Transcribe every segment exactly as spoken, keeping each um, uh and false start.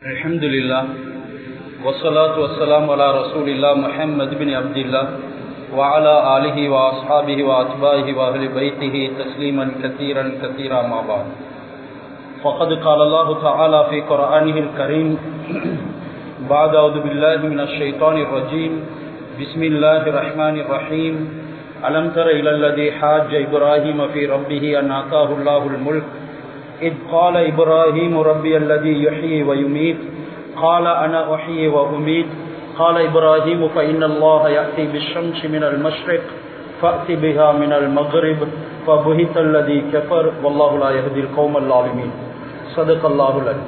Alhamdulillah, wassalatu wassalamu ala rasulillah Muhammad bin Abdullah wa ala alihi wa ashabihi wa atba'ihi wa ahli baytihi tasliman kathiran kathira ma ba'd. Faqad qala Allah ta'ala fi Qur'anihi al-Karim ba'da a'udhu billahi minash shaitanir rajim. Bismillahir rahmanir rahim. Alam tara ila alladhi hajja Ibrahim fi rabbih an ataahu Allahul mulk إذ قال إبراهيم ربي الذي يحيي ويميت قال أنا أحيي وأميت قال إبراهيم فإن الله يأتي بالشمس من المشرق فأت بها من المغرب فبهت الذي كفر والله لا يهدي القوم الظالمين. صدق الله العظيم.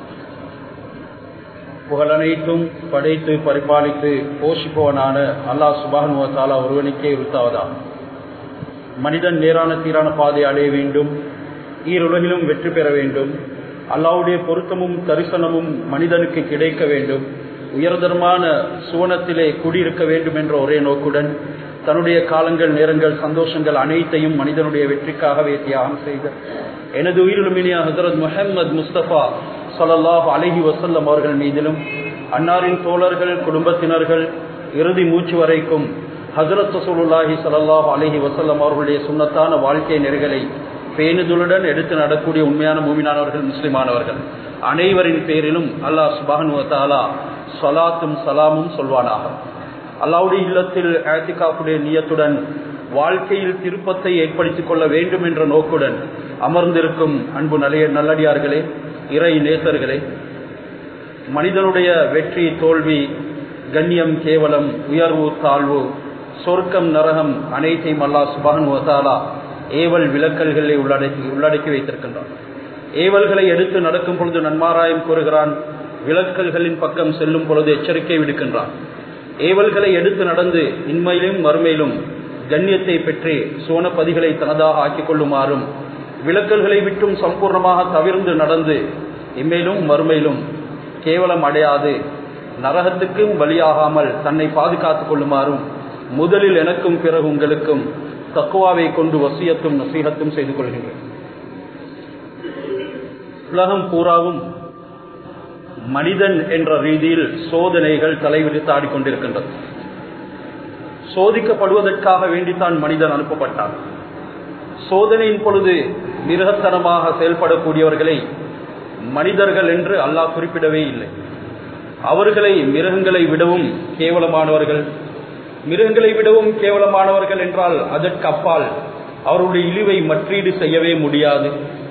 புகழனைத்தும் படைத்து பரிபாலித்து போஷிப்பவனான அல்லாஹ் சுப்ஹானஹு வ தஆலா ஒருவனுக்கே உரித்தாவதாக. மனிதன் நேரான சீரான பாதை அடைய வேண்டும், ஈருலகிலும் வெற்றி பெற வேண்டும், அல்லாஹ்வுடைய பொருத்தமும் தரிசனமும் மனிதனுக்கு கிடைக்க வேண்டும், உயர்தரமான சுவனத்திலே குடியிருக்க வேண்டும் என்ற ஒரே நோக்குடன் தன்னுடைய காலங்கள் நேரங்கள் சந்தோஷங்கள் அனைத்தையும் மனிதனுடைய வெற்றிக்காகவே தியாகம் செய்த எனது உயிரிலுமினிய ஹஜ்ரத் முஹம்மது முஸ்தபா ஸல்லல்லாஹு அலைஹி வஸல்லம் அவர்கள் மீதிலும் அன்னாரின் தோழர்கள் குடும்பத்தினர்கள் இறுதி மூச்சு வரைக்கும் ஹஜ்ரத் ரசூலுல்லாஹி ஸல்லல்லாஹு அலைஹி வஸல்லம் அவர்களுடைய சுன்னத்தான வாழ்க்கை நெறிகளை பேணுதலுடன் எடுத்து நடக்கூடிய உண்மையான மூமினானவர்கள் முஸ்லிமானவர்கள் அனைவரின் பேரிலும் அல்லாஹ் சுப்ஹானஹு வ தஆலா ஸலாத்தும் சலாமும் சொல்வானாக. அல்லாஹ்வுடைய இல்லத்தில் இஅ்திகாஃபுடைய நியத்துடன் வாழ்க்கையில் திருப்பத்தை ஏற்படுத்திக் கொள்ள வேண்டும் என்ற நோக்குடன் அமர்ந்திருக்கும் அன்பு நல்லடியார்களே, இறை நேசர்களே, மனிதனுடைய வெற்றி தோல்வி, கண்ணியம் கேவலம், உயர்வு தாழ்வு, சொர்க்கம் நரகம் அனைத்தையும் அல்லாஹ் சுப்ஹானஹு வ தஆலா ஏவல் விலக்கல்களை உள்ளடக்கி உள்ளடக்கி வைத்திருக்கின்றான். ஏவல்களை எடுத்து நடக்கும் பொழுது நன்மாராயம் கூறுகிறான், விலக்கல்களின் பக்கம் செல்லும் பொழுது எச்சரிக்கை விடுக்கின்றான். ஏவல்களை எடுத்து நடந்து இன்மையிலும் மறுமையிலும் கண்ணியத்தை பெற்று சோனப்பதிகளை தனதாக ஆக்கிக் கொள்ளுமாறும், விலக்கல்களை விட்டும் சம்பூர்ணமாக தவிர்ந்து நடந்து இம்மையிலும் மறுமையிலும் கேவலம் அடையாது நரகத்துக்கும் பலியாகாமல் தன்னை பாதுகாத்துக் கொள்ளுமாறும் முதலில் எனக்கும் பிறகு உங்களுக்கும் தக்வாவை கொண்டு வசியத்தும் நசீஹத்தும் செய்து கொள்கின்றேன். உலகம் பூராவும் மனிதன் என்ற ரீதியில் சோதனைகள் தலைவிரித்து ஆடிக்கொண்டிருக்கின்றது. சோதிக்கப்படுவதற்காக வேண்டித்தான் மனிதன் அனுப்பப்பட்டான். சோதனையின் பொழுது மிருகத்தனமாக செயல்படக்கூடியவர்களை மனிதர்கள் என்று அல்லாஹ் குறிப்பிடவே இல்லை. அவர்களை மிருகங்களை விடவும் கேவலமானவர்கள், மிருகங்களை விடவும் கேவலமானவர்கள் என்றால் அதற்கு அப்பால் அவருடைய இழிவை மற்றீடு செய்யவே முடியாது.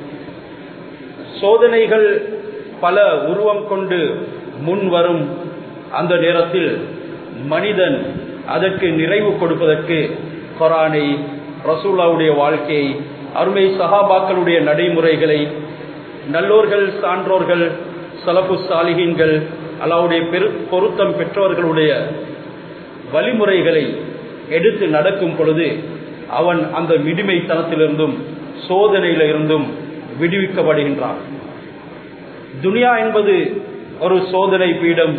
சோதனைகள் பல உருவம் கொண்டு முன் வரும் அந்த நேரத்தில் மனிதன் அதற்கு நிறைவு கொடுப்பதற்கு குர்ஆனை, ரசூலுல்லாஹ்வுடைய வாழ்க்கையை, அருமை சஹாபாக்களுடைய நடைமுறைகளை, நல்லோர்கள் சான்றோர்கள் ஸலஃபு ஸாலிஹீன்கள் அல்லாஹ்வுடைய பொருத்தம் பெற்றவர்களுடைய வழிமுறைகளை எடுத்து நடக்கும் பொழுது அவன் அந்த மிடிமைத்தனத்திலிருந்தும் சோதனையில இருந்தும் விடுவிக்கப்படுகின்றான். துனியா என்பது ஒரு சோதனை பீடம்,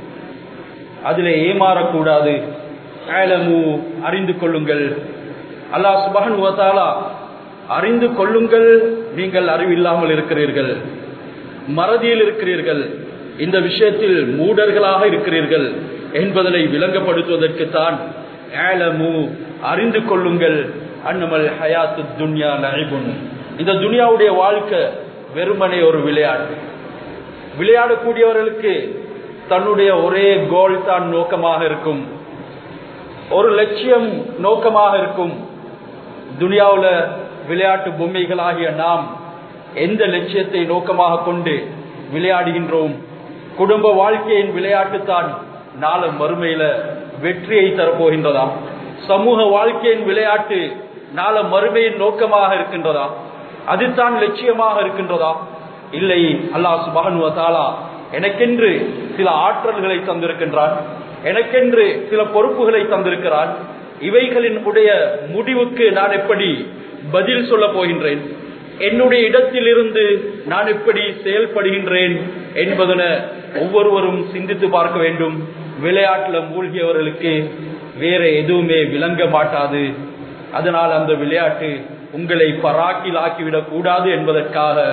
அதிலே ஏமாறக்கூடாது. அலமு, அறிந்து கொள்ளுங்கள். அல்லாஹ் சுப்ஹானஹு வ தஆலா அறிந்து கொள்ளுங்கள், நீங்கள் அறிவில்லாமல் இருக்கிறீர்கள், மறதியில் இருக்கிறீர்கள், இந்த விஷயத்தில் மூடர்களாக இருக்கிறீர்கள் என்பதனை விளங்கப்படுத்துவதற்குத்தான் அலமு, அறிந்து கொள்ளுங்கள், அன்னமல் ஹயாத்து துன்யா லஇபுன், இந்த துனியாவுடைய வாழ்க்கை வெறுமனே ஒரு விளையாட்டு. விளையாடக்கூடியவர்களுக்கு தன்னுடைய ஒரே கோல் தான் நோக்கமாக இருக்கும், ஒரு லட்சியம் நோக்கமாக இருக்கும். துனியாவுல விளையாட்டு பொம்மைகளாகிய நாம் எந்த லட்சியத்தை நோக்கமாக கொண்டு விளையாடுகின்றோம்? குடும்ப வாழ்க்கையின் விளையாட்டு தான் நாள மறுமையில வெற்றியை தரப்போகின்றதா? சமூக வாழ்க்கையின் விளையாட்டு நாள மறுமையின் நோக்கமாக இருக்கின்றதா? அதுதான் லட்சியமாக இருக்கின்றதா? இல்லை. அல்லாஹ் சுப்ஹானஹு வ தஆலா எனக்கென்று சில ஆற்றல்களை தந்திருக்கின்றான், எனக்கென்று சில பொறுப்புகளை தந்திருக்கிறான். இவைகளின் உடைய முடிவுக்கு நான் எப்படி பதில் சொல்ல போகின்றேன், என்னுடைய இடத்திலிருந்து நான் எப்படி செயல்படுகின்றேன் என்பதனை ஒவ்வொருவரும் சிந்தித்து பார்க்க வேண்டும். விளையாட்டுல மூழ்கியவர்களுக்கு வேற எதுவுமே விளங்க மாட்டாது. அதனால் அந்த விளையாட்டு உங்களை பராக்கில் ஆக்கிவிடக் கூடாது என்பதற்காக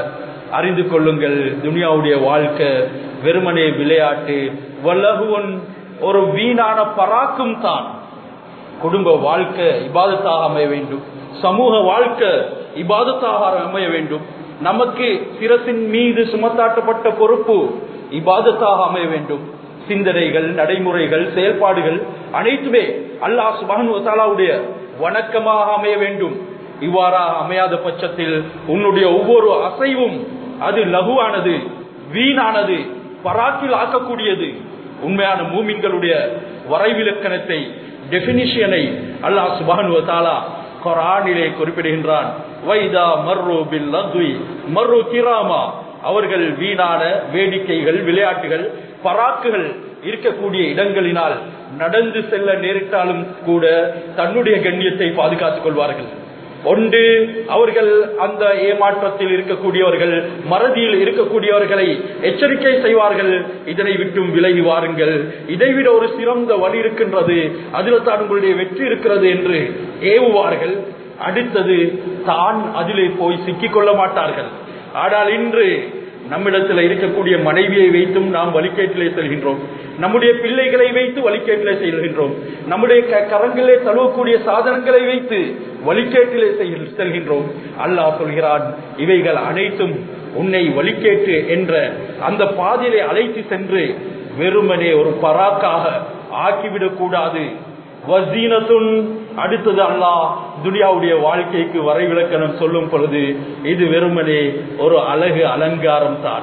அறிந்து கொள்ளுங்கள், துனியாவுடைய வாழ்க்கை வெறுமனே விளையாட்டு, வலகுவன் ஒரு வீணான பராக்கும் தான். குடும்ப வாழ்க்கை இபாதத்தாக அமைய வேண்டும், சமூக வாழ்க்கை இபாதத்தாக அமைய வேண்டும். நமக்கு சிரசின் மீது சுமத்தாட்டப்பட்ட பொறுப்பு இபாதத்தாக அமைய வேண்டும். சிந்தனைகள், நடைமுறைகள், செயல்பாடுகள் அனைத்துமே அல்லாஹ் சுப்ஹானஹு வ தஆலாவுடைய வணக்கமாக அமைய வேண்டும். இவ்வாறாக அமையாத பட்சத்தில் உன்னுடைய ஒவ்வொரு அசைவும் அது லகுவானது, வீணானது, பராக்கில் ஆக்கக்கூடியது. உண்மையான மூமின்களுடைய வரைவிலக்கணத்தை, டெபினிஷனை அல்லாஹ் சுப்ஹானஹு வ தஆலா குர்ஆனிலே குறிப்பிடுகின்றான். வைதா மர்ரு பில் லக்வி மர்ரு கிராமா. அவர்கள் வீணான வேடிக்கைகள், விளையாட்டுகள், பராக்குகள் இருக்கக்கூடிய இடங்களினால் நடந்து செல்ல நேரிட்டாலும் கூட தன்னுடைய கண்ணியத்தை பாதுகாத்துக் கொள்வார்கள். ஒன்று, அவர்கள் அந்த ஏமாற்றத்தில் இருக்கக்கூடியவர்கள், மறதியில் இருக்கக்கூடியவர்களை எச்சரிக்கை செய்வார்கள், இதனை விட்டும் விலகி வாருங்கள், இதைவிட ஒரு சிறந்த வழி இருக்கின்றது, அதில் தான் உங்களுடைய வெற்றி இருக்கிறது என்று ஏவுவார்கள். அடுத்தது, தான் அதிலே போய் சிக்கிக் கொள்ள மாட்டார்கள். ஆனால் இன்று நம்மிடத்தில் இருக்கக்கூடிய மனைவியை வைத்தும் நாம் வழிகேட்டிலே செல்கின்றோம், நம்முடைய பிள்ளைகளை வைத்து வழிகேட்டிலே செல்கின்றோம், நம்முடைய கரங்களிலே தழுவக்கூடிய சாதனங்களை வைத்து வழிகேட்டிலே செல்கின்றோம். அல்லாஹ் சொல்கிறான், இவைகள் அனைத்தும் உன்னை வழிகேட்டு என்ற அந்த பாதையிலே அழைத்து சென்று வெறுமனே ஒரு பராக்காக ஆக்கிவிடக் கூடாது. வசீனத்துன். அடுத்தது அல்லாஹ் துனியாவுடைய வாழ்க்கைக்கு வரைவிலக்கணம் சொல்லும் பொழுது இது வெறுமனே ஒரு அழகு அலங்காரம் தான்.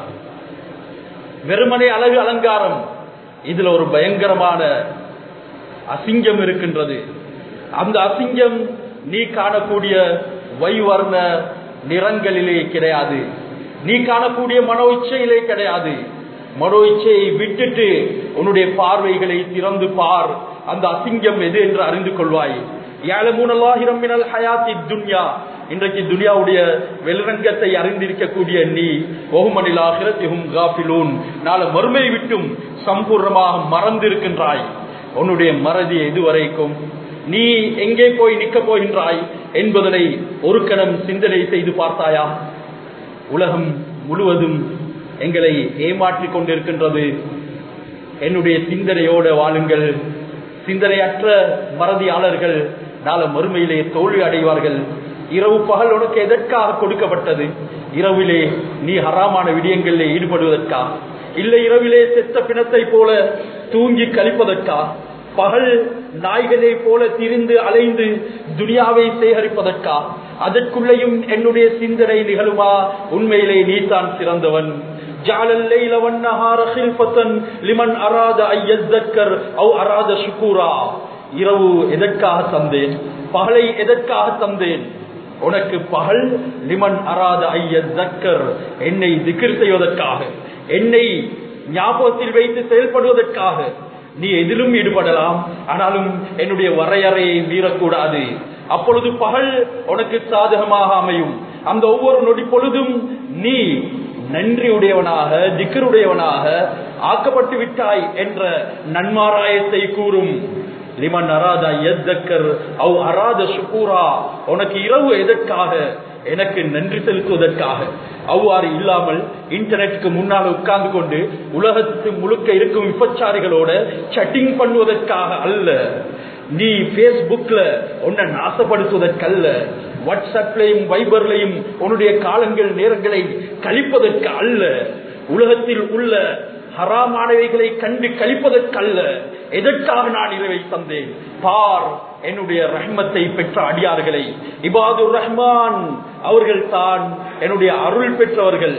வெறுமனே அழகு அலங்காரம். இதுல ஒரு பயங்கரமான அசிங்கம் இருக்கின்றது. அந்த அசிங்கம் நீ காணக்கூடிய வைவர்ண நிறங்களிலே கிடையாது, நீ காணக்கூடிய மனோ இச்சையிலே கிடையாது. மனோ இச்சையை விட்டுட்டு உன்னுடைய பார்வைகளை திறந்து பார், அந்த அசிங்கம் எது என்று அறிந்து கொள்வாய். இன்றைக்கு துனியாவுடைய வெளிரங்கத்தை அறிந்திருக்கக்கூடிய நீ நாளை மறுமை விட்டும் சம்பூர்ணமாக மறந்திருக்கின்றாய். உன்னுடைய மறதி எதுவரைக்கும், நீ எங்கே போய் நிற்கப் போகின்றாய் என்பதனை ஒரு கணம் சிந்தனை செய்து பார்த்தாயா? உலகம் முழுவதும் எங்களை ஏமாற்றிக் கொண்டிருக்கின்றது. என்னுடைய சிந்தனையோடு வாழுங்கள். சிந்தனையற்ற மறதியாளர்கள் நாளை மறுமையிலே தோல்வி அடைவார்கள். இரவு பகல் உனக்கு எதற்காக கொடுக்கப்பட்டது? இரவிலே நீ ஹராமான விடயங்களிலே ஈடுபடுவதற்கா? இல்லை இரவிலே செத்த பிணத்தை போல தூங்கி கழிப்பதற்கா? பகல் நாய்களை போல திரிந்து அலைந்து துனியாவை சேகரிப்பதற்கா? அதற்குள்ளேயும் என்னுடைய சிந்தனை நிகழுமா? உண்மையிலே நீ தான் சிறந்தவன். இரவு எதற்காக தந்தேன்? பகலை எதற்காக தந்தேன்? உனக்கு பகல் லிமன் அராத ஐயக்கர், என்னை திக்ர் செய்வதற்காக, என்னை ஞாபகத்தில் வைத்து செயல்படுவதற்காக. நீ எதிலும் ஈடுபடலாம், ஆனாலும் என்னுடைய வரையறையை மீறக்கூடாது. அப்பொழுது பகல் உனக்கு சாதகமாக அமையும். அந்த ஒவ்வொரு நொடி பொழுதும் நீ நன்றியுடையவனாக, திக்ருடையவனாக ஆக்கப்பட்டு விட்டாய் என்ற நன்மாராயத்தை கூறும். லிமன் அராதா யத்தக்கர் அவ் அராத ஷுக்கூரா. உனக்கு இரவு எதற்காக? எனக்கு நன்றி செலுத்துவதற்காக. அவ்வாறு இல்லாமல் இன்டர்நெட்டுக்கு முன்னால் உட்கார்ந்து கொண்டு உலகத்து முழுக்க இருக்கும் விபச்சாரிகளோட சட்டிங் பண்ணுவதற்காக அல்ல. நீ பேஸ்புக்ல உன்னை நாசப்படுத்துவதற்கல்ல, வாட்ஸ்அப்லையும் வைபர்லையும் உன்னுடைய காலங்கள் நேரங்களை கழிப்பதற்கு அல்ல, உலகத்தில் உள்ள ஹராமானவைகளை கண்டு கழிப்பதற்கல்ல. எதற்காக நான் இரவை தந்தேன்? பார், என்னுடைய ரஹ்மத்தை பெற்ற அடியார்களை, இபாதுர் ரஹ்மான் அவர்கள் தான் என்னுடைய அருள் பெற்றவர்கள்.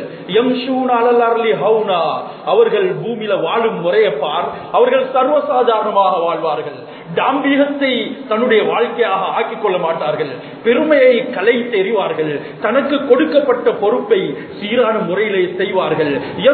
அவர்கள் பூமியில வாழும் முறையை பார், அவர்கள் சர்வசாதாரணமாக வாழ்வார்கள். தாம்பீகத்தை தன்னுடைய வாழ்க்கையாக ஆக்கிக் கொள்ள மாட்டார்கள். பெருமையை கலை தெரிவார்கள். தனக்கு கொடுக்கப்பட்ட பொறுப்பை சீரான முறையிலே செய்வார்கள்.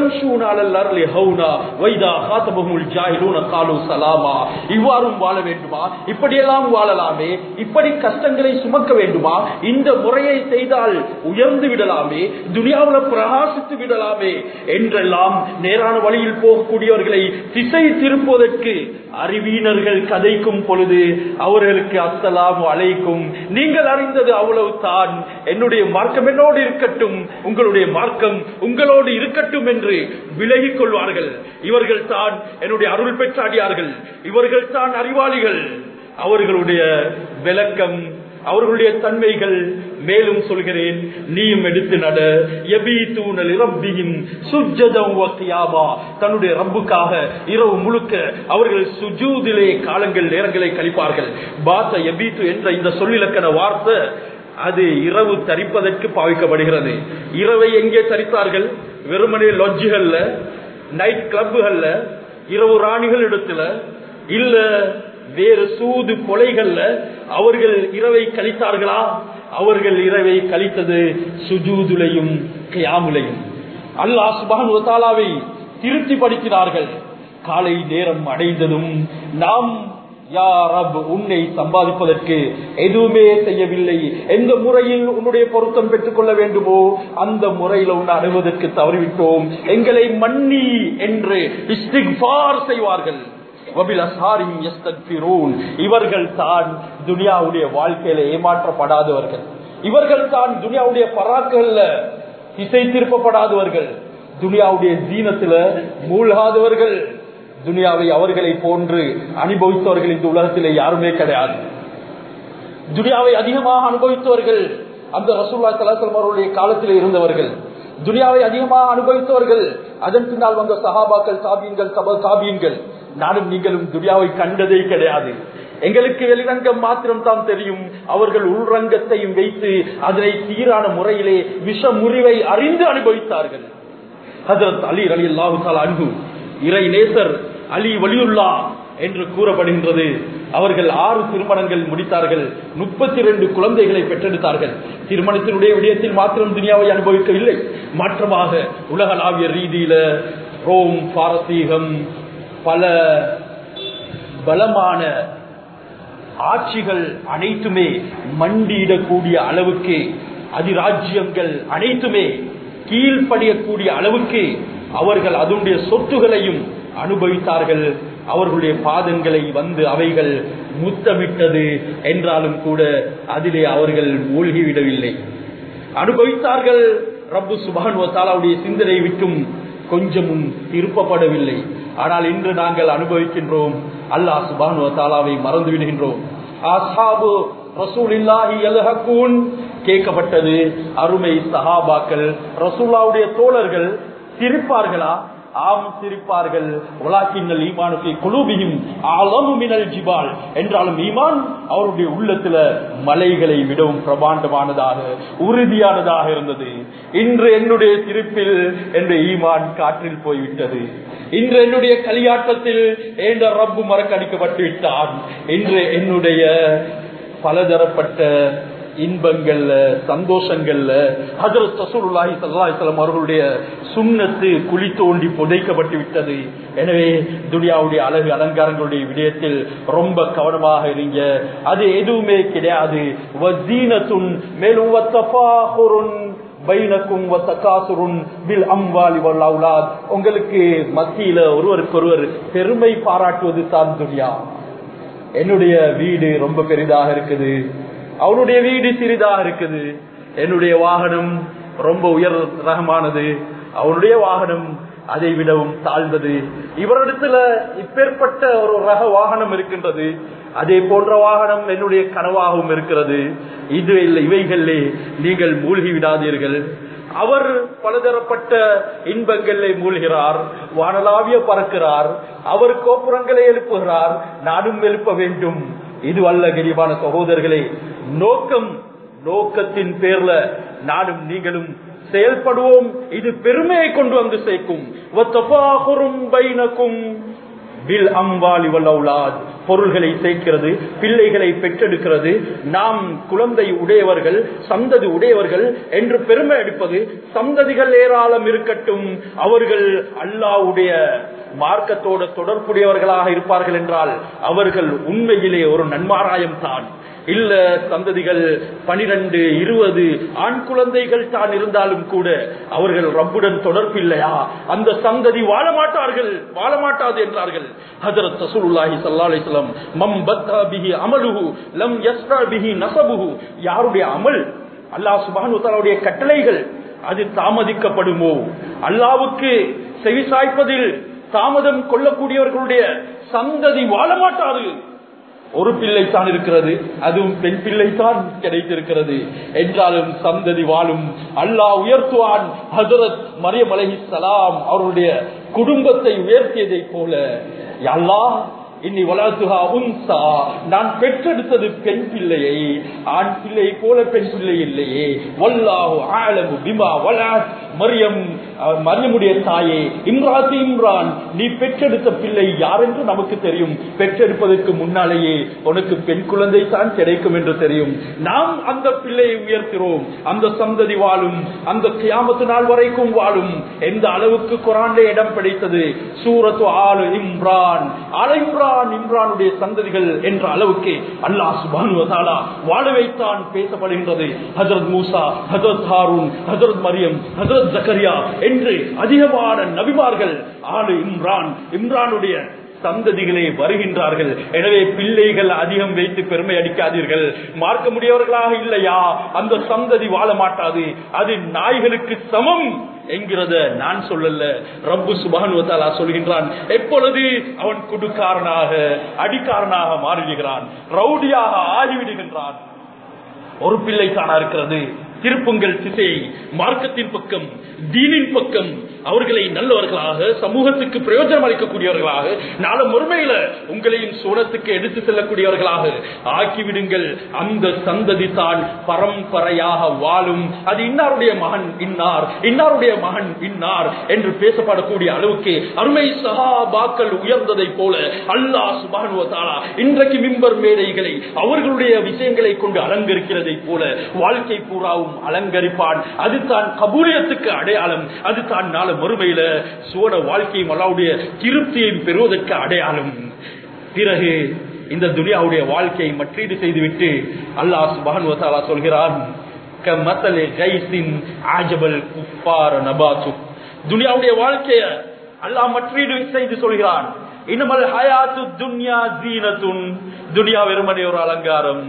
இவ்வாறும் வாழ வேண்டுமா? இப்படியெல்லாம் வாழலாமே? இப்படி கஷ்டங்களை சுமக்க வேண்டுமா? இந்த முறையை செய்தால் உயர்ந்து விடலாமே, துனியாவில் பிரகாசித்து விடலாமே என்றெல்லாம் நேரான வழியில் போகக்கூடியவர்களை திசை திருப்புவதற்கு அறிவீனர்கள் கதைக்கும் பொழுது அவர்களுக்கு அஸ்ஸலாமு அலைக்கும், நீங்கள் அறிந்தது அவ்வளவு தான், என்னுடைய மார்க்கம் என்னோடு இருக்கட்டும், உங்களுடைய மார்க்கம் உங்களோடு இருக்கட்டும் என்று விலகிக் கொள்வார்கள். இவர்கள் தான் என்னுடைய அருள் பெற்ற அடியார்கள், இவர்கள் தான் அறிவாளிகள். அவர்களுடைய விளக்கம், அவர்களுடைய தன்மைகள் மேலும் சொல்கிறேன், நீயும் எடுத்து நட. தன்னுடைய ரப்புக்காக இரவு முழுக்க அவர்கள் சுஜூதிலே காலங்கள் நேரங்களை கழிப்பார்கள். பாத்த எபீத்து என்ற இந்த சொல்லிலக்கண வார்த்தை அது இரவு தரிப்பதற்கு பாவிக்கப்படுகிறது. இரவை எங்கே தரித்தார்கள்? வெறுமனே லாட்ஜுகள்ல, நைட் கிளப்புகள்ல, இரவு ராணிகள் இடத்துல இல்ல வேறு சூது கொலைகள்ல அவர்கள் இரவை கழித்தார்களா? அவர்கள் இரவை கழித்தது சுஜூதுலையும் கியாமுலையும். அல்லாஹ் சுப்ஹானஹு வ தஆலாவை திருப்திப்படுத்தினார்கள். காலை நேரம் அடைந்ததும் நாம் யா ரப், உன்னை சம்பாதிப்பதற்கு எதுவுமே செய்யவில்லை, எந்த முறையில் உன்னுடைய பொருத்தம் பெற்றுக் கொள்ள வேண்டுமோ அந்த முறையில் உன்னை அடைவதற்கு தவறிவிட்டோம், எங்களை மன்னி என்று இஸ்திக்ஃபார் செய்வார்கள். இவர்கள் தான் துனியாவுடைய துனியாவுடைய ஏமாற்றப்படாதவர்கள், இவர்கள் தான் துனியாவுடைய பராக்குகள்ல திசை திருப்பப்படாதவர்கள், துனியாவுடைய ஜீனத்துல மூழ்காதவர்கள். துனியாவை அவர்களை போன்று அனுபவித்தவர்கள் இந்த உலகத்திலே யாருமே கிடையாது. துனியாவை அதிகமாக அனுபவித்தவர்கள் அந்த ரசூலுல்லாஹி ஸல்லல்லாஹு அலைஹி வஸல்லம் அவர்களுடைய காலத்திலே இருந்தவர்கள். துனியாவை அதிகமாக அனுபவித்தவர்கள் அதன் பின்னால் வந்த சஹாபாக்கள், தாபீன்கள், தப தாபீன்கள். நானும் நீங்களும் துனியாவை கண்டதே கிடையாது. எங்களுக்கு வெளிரங்கம் மாத்திரம் தான் தெரியும். அவர்கள் உள்ரங்கத்தையும் வைத்து அதனை சீரான முறையிலே விஷ முறிவை அறிந்து அனுபவித்தார்கள். ஹஜ்ரத் அலி ரலியல்லாஹு தஆலா அன்ஹு, இறை நேசர் அலி வலியுல்லா என்று கூறப்படுகின்றது. அவர்கள் ஆறு திருமணங்கள் முடித்தார்கள், முப்பத்தி இரண்டு குழந்தைகளை பெற்றெடுத்தார்கள். திருமணத்தினுடைய விடயத்தில் மாத்திரம் துனியாவை அனுபவிக்கவில்லை, மாற்றமாக உலகளாவிய ரீதியில ரோம், பாரசீகம், பல பலமான ஆட்சிகள் அனைத்துமே மண்டியிடக்கூடிய அளவுக்கு, அதிராஜ்யங்கள் அனைத்துமே கீழ்ப்படியக்கூடிய அளவுக்கு அவர்கள் அதனுடைய சொத்துகளையும் அனுபவித்தார்கள். அவர்களுடைய பாதங்களை வந்து அவைகள் முத்தமிட்டது என்றாலும் கூட அதிலே அவர்கள் மூழ்கிவிடவில்லை, அனுபவித்தார்கள். ரப்பு சுப்ஹானஹு வ தஆலாவுடைய சிந்தனை விட்டும் கொஞ்சமும் திருப்பப்படவில்லை. ஆனால் இன்று நாங்கள் அனுபவிக்கின்றோம், அல்லாஹ் சுப்ஹானஹு வ தஆலாவை மறந்து விடுகின்றோம். அஸ்ஹாபு ரசூலில்லாஹி யல்ஹகூன் கேட்கப்பட்டது. அருமை சஹாபாக்கள், ரசூலுல்லாஹ்வுடைய தோழர்கள் சிரிப்பார்களா? ஆம், சிரிப்பார்கள். வலாக்கின்னல் ஈமானு ஃபீ குலூபிஹிம் அலமு மினல் ஜிபால் என்றாலும் ஈமான் அவருடைய உள்ளத்துல மலைகளை விடவும் பிரபாண்டமானதாக, உறுதியானதாக இருந்தது. இன்று என்னுடைய சிரிப்பில் என்ற ஈமான் காற்றில் போய்விட்டது. இன்று என்னுடைய களியாட்டத்தில் என்ற ரப்பு மறக்கடிக்கப்பட்டு விட்டான். இன்று என்னுடைய பலதரப்பட்ட இன்பங்கள்ல, சந்தோஷங்கள்ல ஹஜ்ரத் ரசூலுல்லாஹி ஸல்லல்லாஹு அலைஹி வஸல்லம் அவர்களுடைய சுன்னத்து குழி தோண்டி புதைக்கப்பட்டு விட்டது. எனவே துனியாவுடைய அழகு அலங்காரங்களுடைய விடயத்தில் ரொம்ப கவனமாக இருங்க. அது எதுவுமே கிடையாது. வஸீனத்துன் மேலும் வத்தஃபாஹுருன் பைனக்கும் வதகாசுருன் பில் அம்வாலி வல் அவுலாத், உங்களுக்கு மத்தியில ஒருவருக்கொருவர் பெருமை பாராட்டுவது தான் துனியா. என்னுடைய வீடு ரொம்ப பெரிதாக இருக்குது, அவனுடைய வீடு சிறிதாக இருக்குது. என்னுடைய வாகனம் ரொம்ப உயர் ரகமானது, அவனுடைய வாகனம் அதை விடவும் தாழ்ந்தது. இவரிடத்துல இப்பேற்பட்ட ஒரு ரக வாகனம் இருக்கின்றது, அதே போன்ற வாகனம் என்னுடைய கனவாகவும் இருக்கிறது. இது இல்லை, இவைகளிலே நீங்கள் மூழ்கி விடாதீர்கள். அவர் பலதரப்பட்ட இன்பங்களை மூழ்கிறார், வானலாவிய பறக்கிறார், அவர் கோபுரங்களை எழுப்புகிறார், நானும் எழுப்ப வேண்டும். இது அல்ல கரிபான சகோதரர்களே நோக்கம். நோக்கத்தின் பேர்ல நானும் நீங்களும் செயல்படுவோம், இது பெருமையை கொண்டு வந்து சேர்க்கும். பொருள்களை சேர்க்கிறது, பிள்ளைகளை பெற்றெடுக்கிறது, நாம் குழந்தை உடையவர்கள், சந்ததி உடையவர்கள் என்று பெருமை எடுப்பது. சந்ததிகள் ஏராளம் இருக்கட்டும், அவர்கள் அல்லாஹ்வுடைய மார்க்கத்தோட தொடர்புடையவர்களாக இருப்பார்கள் என்றால் அவர்கள் உண்மையிலே ஒரு நன்மாராயம் தான். இல்ல சந்ததிகள் பனிரெண்டு இருபது ஆண் குழந்தைகள் தான் இருந்தாலும் கூட அவர்கள் ரப்புடன் தொடர்பு இல்லையா, அந்த சந்ததி வாழ மாட்டார்கள், வாழ மாட்டாது என்றார்கள் ஹஜ்ரத் ரசூலுல்லாஹி ஸல்லல்லாஹு அலைஹி வஸல்லம். மம் பத்தா பிஹி அமலுஹு லம் யஸ்ரா பிஹி நஸபுஹு. யாருடைய அமல், அல்லாஹ் சுப்ஹானஹு வ தஆலாவுடைய கட்டளைகள் அது தாமதிக்கப்படுமோ, அல்லாஹ்வுக்கு செவிசாய்ப்பதில் தாமதம் கொள்ளக்கூடியவர்களுடைய சந்ததி வாழ மாட்டாது. ஒரு பிள்ளை தான் இருக்கிறது, அதுவும் பெண் பிள்ளை தான் கிடைத்திருக்கிறது என்றாலும் சந்ததி வாழும். அல்லாஹ் உயர்த்துவான். ஹஜ்ரத் மரியம் அலைஹிஸ்ஸலாம் அவருடைய குடும்பத்தை உயர்த்தியதை போல, அல்லாஹ் இன்னி வலதுஹா உன்சா, நான் பெற்றெடுத்தது பெண் பிள்ளையை, ஆண் பிள்ளை போல பெண் பிள்ளை இல்லையே. வல்லாஹு அலமு பிமா வலத். மரியம், மரியமுடைய தாயே இம்ராத்தி இம்ரான், நீ பெற்றெடுத்த பிள்ளை யார் என்று நமக்கு தெரியும். பெற்றெடுப்பதற்கு முன்னாலேயே உனக்கு பெண் குழந்தை தான் கிடைக்கும் என்று தெரியும். நாம் அந்த பிள்ளையை உயர்த்துகிறோம், அந்த சந்ததி வாழும், அந்த கியாமத்து நாள் வரைக்கும் வாழும். எந்த அளவுக்கு குர்ஆனிலே இடம் பிடித்தது சூரத்து ஆல் இம்ரான், ஆல் இம்ரான் இம்ரானுடைய சந்ததிகள் என்ற அளவுக்கு அல்லாஹ் சுப்ஹானஹு வ தஆலா வாழ வைத்தான் பேசப்படுகின்றது. ஹஜ்ரத் மூசா, ஹஜ்ரத் ஹாரூன், ஹஜ்ரத் மரியம், ஹஜ்ரத் ஜக்கரியா என்று அதிகமான நபிமார்கள் ஆலு இம்ரான் இம்ரானுடைய சந்ததிகளே வருகின்றார்கள். எனவே பிள்ளைகள் அதிகம் வைத்து பெருமை அடிக்காதீர்கள். மார்க்க முடியவர்களாக இல்லையா அந்த சந்ததி வாழ மாட்டாது, அது நாய்களுக்கு சமம் என்கிறத நான் சொல்லல, ரப்பு சுப்ஹானஹு வ தஆலா சொல்கின்றான். எப்பொழுது அவன் குடுக்காரனாக அடிக்காரனாக மாறிவிடுகிறான், ரவுடியாக ஆகிவிடுகின்றான். ஒரு பிள்ளை தானா இருக்கிறது. திருப்புங்கள் திசையை மார்க்கத்தின் பக்கம், தீனின் பக்கம், அவர்களை நல்லவர்களாக, சமூகத்துக்கு பிரயோஜனம் அளிக்கக்கூடியவர்களாக, நாளை மறுமையில உங்களையும் சூழத்துக்கு எடுத்து செல்லக்கூடியவர்களாக ஆக்கிவிடுங்கள். அந்த சந்ததி தான் பரம்பரையாக வாழும். அது இன்னாருடைய மகன் இன்னார், இன்னாருடைய மகன் இன்னார் என்று பேசப்படக்கூடிய அளவுக்கு அருமை சஹாபாக்கள் உயர்ந்ததை போல அல்லாஹ் சுப்ஹானஹு வ தஆலா இன்றைக்கு மிம்பர் மேடைகளை அவர்களுடைய விஷயங்களை கொண்டு அலங்கரிக்கிறதை போல வாழ்க்கை பூராவும் அலங்கரிப்பான். அது தான் கபூலியத்துக்கு அடையாளம். அது தான் நாளை மறுமையில சுவன வாழ்க்கையும் அல்லாஹ்வுடைய திருப்தியையும் பெறுவதற்கு அடையாளம். பிறகு இந்த துனியாவுடைய வாழ்க்கையை மற்றீடு செய்துவிட்டு அல்லாஹ் சுப்ஹானஹு வ தஆலா சொல்கிறான், கமஸலி கைஸின் அஜபல் குஃபார் நபாது. துனியாவுடைய வாழ்க்கையை அல்லாஹ் மற்றீடு செய்து சொல்கிறான், இன்னமல் ஹயாத்து துன்யா ஜீனத்துன். துனியா வெறுமனே ஒரு அலங்காரம்.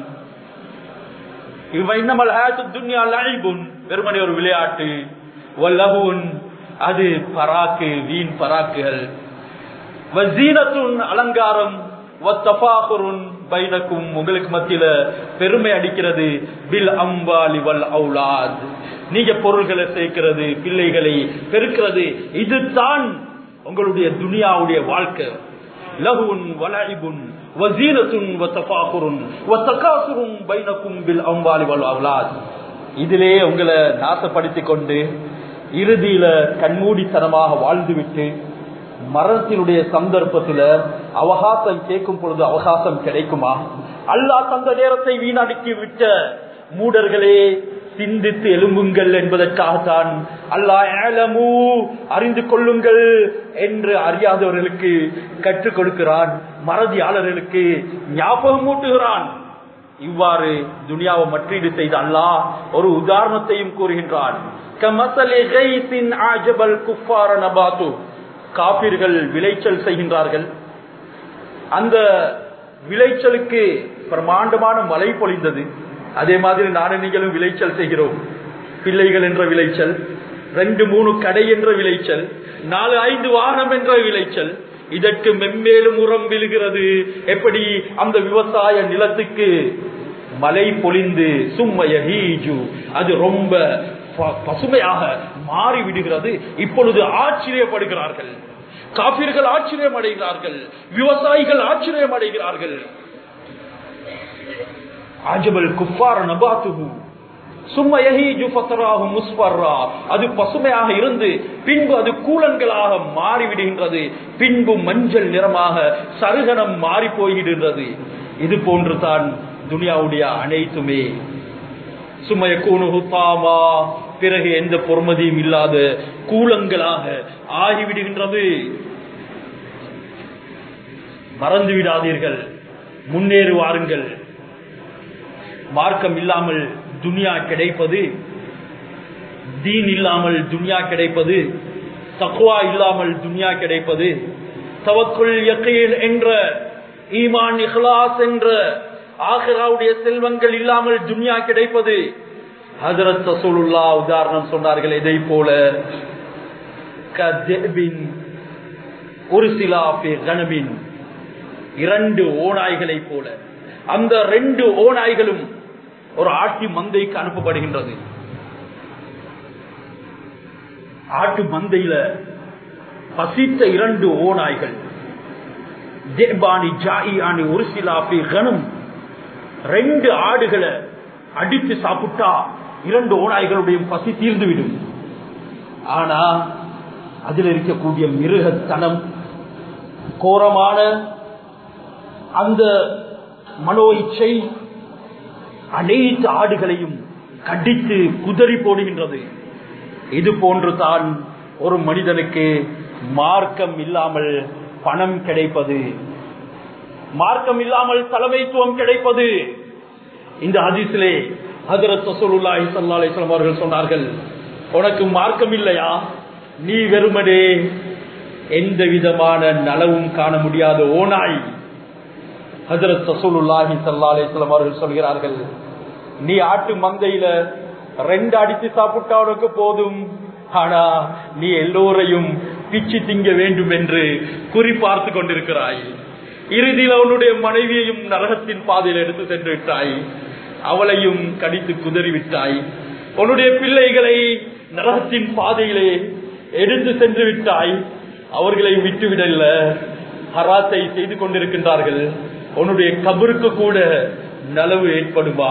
இன்னமல் ஹயாத்து துன்யா லஐபுன், வெறுமனே ஒரு விளையாட்டு. வல்லஹுன், அது பராக்கு, வீண் பராக்குகள். வஸீனத்துன், அலங்காரம். வத்தஃபாகுருன் பைனக்கும், உங்களுக்கு மத்தியில பெருமை அடிக்கிறது. பில் அம்வாலி வல் அவுலாத், நீங்க பொருள்களை சேர்க்கிறது, பிள்ளைகளை பெருக்கிறது. இதுதான் உங்களுடைய துனியாவுடைய வாழ்க்கை. லஹுன் வலஇபுன் வஸீனத்துன் வத்தஃபாகுருன் வத்தகாசுருன் பைனக்கும் பில் அம்வாலி வல் அவுலாத். இதிலே உங்களை நாசப்படுத்திக் கொண்டு இறுதியில கண்மூடித்தனமாக வாழ்ந்துவிட்டு மரணத்தினுடைய சந்தர்ப்பத்தில் அவகாசம் கேட்கும் பொழுது அவகாசம் கிடைக்குமா? அல்லாஹ் தந்த நேரத்தை வீணடிக்கி விட்ட மூடர்களே, சிந்தித்து எழும்புங்கள் என்பதற்காகத்தான் அல்லாஹ் அலமு, அறிந்து கொள்ளுங்கள் என்று அறியாதவர்களுக்கு கற்றுக் கொடுக்கிறான், மறதியாளர்களுக்கு ஞாபகம் ஊட்டுகிறான். இவ்வாறு துனியாவை மற்றீடு செய்த அல்லாஹ் ஒரு உதாரணத்தையும் கூறுகின்றான். கமஸலி கைஸின் அஜபல் குஃபார நபாது. காபிர்கள் விளைச்சல் செய்கின்றார்கள். அந்த விளைச்சலுக்கு பிரமாண்டமான மழை பொழிந்தது. அதே மாதிரி நானும் நீங்களும் விளைச்சல் செய்கிறோம். பிள்ளைகள் என்ற விளைச்சல், ரெண்டு மூணு கடை என்ற விளைச்சல், நாலு ஐந்து வாகனம் என்ற விளைச்சல். இதற்கு மென்மேலும் உரம் விழுகிறது. எப்படி அந்த விவசாய நிலத்துக்கு மழை பொழிந்து சும்மயஹீஜு, அது ரொம்ப பசுமையாக மாறிவிடுகிறது. இப்பொழுது ஆச்சரியப்படுகிறார்கள், காபிர்கள் ஆச்சரியம் அடைகிறார்கள், விவசாயிகள் ஆச்சரியம் அடைகிறார்கள். அஜபல் குஃபார் நபாத்துஹு சும்ம யஹீஜு ஃபதராஹு முஸ்ஃபர்ரா, அது பசுமையாக இருந்து பின்பு அது கூலங்களாக மாறிவிடுகின்றது. பின்பு மஞ்சள் நிறமாக சருகனம் மாறி போய்கின்றது. இது போன்று தான் துனியாவுடைய அனைத்துமே. சும்ம யகூனு ஹுதாமா, பிறகு எந்த பொறுமதியும் இல்லாத கூலங்களாக ஆகிவிடுகின்றது. மறந்து விடாதீர்கள், முன்னேறுவாருங்கள். மார்க்கம் இல்லாமல் துனியா கிடைப்பது, தீன் இல்லாமல் துனியா கிடைப்பது, தக்வா இல்லாமல் துனியா கிடைப்பது, தவக்குல் யகீன் என்ற ஈமான் இஹ்லாஸ் என்ற ஆகிராவுடைய செல்வங்கள் இல்லாமல் துனியா கிடைப்பது. ஹஜ்ரத் ரசூலுல்லாஹ் உதாரணம் சொன்னார்கள், இதை போல கத்பின் உர்சிலா ஃபி கனபின், இரண்டு ஓநாய்களை போல. அந்த ரெண்டு ஓநாய்களும் ஒரு ஆட்டு மந்தைக்கு அனுப்பப்படுகின்றது. ஆட்டு மந்தையில பசித்த இரண்டு ஓநாய்கள், தேபானி ஜாயியானி உர்சிலா ஃபி கனம், ரெண்டு ஆடுகளை அடித்து சாப்பிட்டா இரண்டு ஓநாய்களுடைய பசி தீர்ந்துவிடும். ஆனா அதில் இருக்கக்கூடிய மிருகத்தனம், கோரமான அந்த மனோ இச்சை அனைத்து ஆடுகளையும் கடித்து குதறி போடுகின்றது. இது போன்று தான் ஒரு மனிதனுக்கு மார்க்கம் இல்லாமல் பணம் கிடைப்பது, மார்க்கம் இல்லாமல் தலைமைத்துவம் கிடைப்பது. இந்த ஹதீஸிலே ஹஜ்ரத் ரசூலுல்லாஹி ஸல்லல்லாஹு அலைஹி வஸல்லம் அவர்கள் சொன்னார்கள், உனக்கு மார்க்கம் இல்லையா, நீ வெறுமனே எந்த விதமான நலவும் காண முடியாத ஓநாய். ஹஜ்ரத் ரசூலுல்லாஹி ஸல்லல்லாஹு அலைஹி வஸல்லம் அவர்கள் சொல்கிறார்கள், நீ ஆட்டு மந்தையில ரெண்டு அடித்து சாப்பிட்டா உனக்கு போதும், ஆனா நீ எல்லோரையும் பிச்சு திங்க வேண்டும் என்று குறிப்பார்த்து கொண்டிருக்கிறாய். இறுதியில் அவனுடைய மனைவியையும் நரகத்தின் பாதையில் எடுத்து சென்று விட்டாய், அவளையும் கடித்து குதறி விட்டாய். உன்னுடைய பிள்ளைகளை நரகத்தின் பாதையிலே எடுத்து சென்று விட்டாய், அவர்களை விட்டுவிடல, ஹராத்தை செய்து கொண்டிருக்கின்றார்கள். உன்னுடைய கபருக்கு கூட நலவு ஏற்படுமா?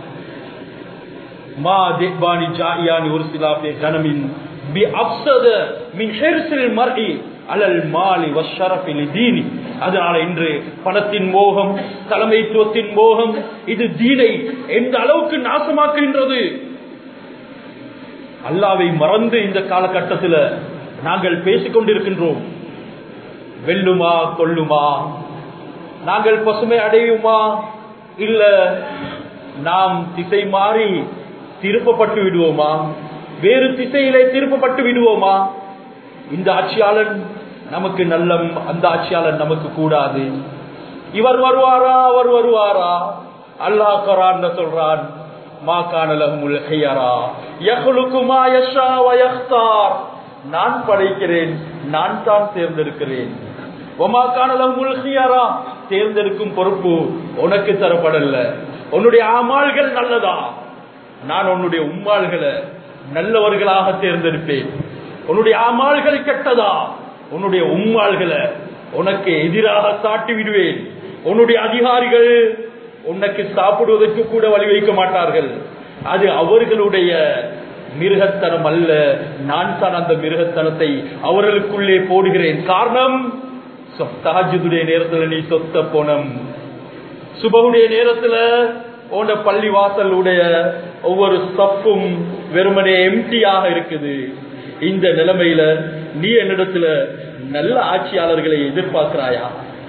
மா தேபானி ஜாயியானி உர்சிலா ஃபி கனமின் பி அஃஸத மின் ஹிர்ஸில் மர்இ அலல் மாலி வஷ்ஷரஃபி லிதீனி. அதனால இன்று பணத்தின் மோகம், தலைமைத்துவத்தின் மோகம், இது தீனை எந்த அளவுக்கு நாசமாக்குகின்றது. அல்லாஹ்வை மறந்து இந்த காலகட்டத்தில் நாங்கள் பேசிக் கொண்டிருக்கின்றோம். வெல்லுமா கொல்லுமா, நாங்கள் பசுமை அடையுமா, இல்ல நாம் திசை மாறி திருப்பப்பட்டு விடுவோமா, வேறு திசையிலே திருப்பப்பட்டு விடுவோமா? இந்த ஆட்சியாளன் நமக்கு நல்லம், அந்த ஆட்சியாளன் நமக்கு கூடாது. இவர் வருவாரா அவர் வருவாரா? அல்லாஹ் குர்ஆன்ல சொல்றான், மா கான லஹுல் ஹியரா யக்லுகு மா யஷா வ யக்தார். நான் படைக்கிறேன், நான் தான் தேர்ந்தெடுக்கிறேன். வமா கான லஹுல் ஹியரா, தேர்ந்தெடுக்கும் பொறுப்பு உனக்கு தரப்படல. உன்னுடைய அமல்கள் நல்லதா, நான் உன்னுடைய உம்மாள்களை நல்லவர்களாக தேர்ந்தெடுப்பேன். உன்னுடைய அமல்கள் கெட்டதா, உன்னுடைய உம்மாள்களை உனக்கு எதிராக சாட்டி விடுவேன். உன்னுடைய அதிகாரிகள் உனக்கு சாப்பிடுவதற்கு கூட வழி வைக்க மாட்டார்கள். அது அவர்களுடைய மிருகத்தனம் அல்ல, நான் தான் அந்த மிருகத்தனத்தை அவர்களுக்குள்ளே போடுகிறேன். காரணம், தஹஜ்ஜுடைய நேரத்தில் நீ சொத்த போனம், சுபஹுடைய நேரத்தில் உன்ன பள்ளி வாசலுடைய ஒவ்வொரு சப்பும் வெறுமனே எம்டியாக இருக்குது. இந்த நிலைமையில நீ என்னிடத்துல நல்ல ஆட்சியாளர்களை எதிர்பார்க்கிறாயா?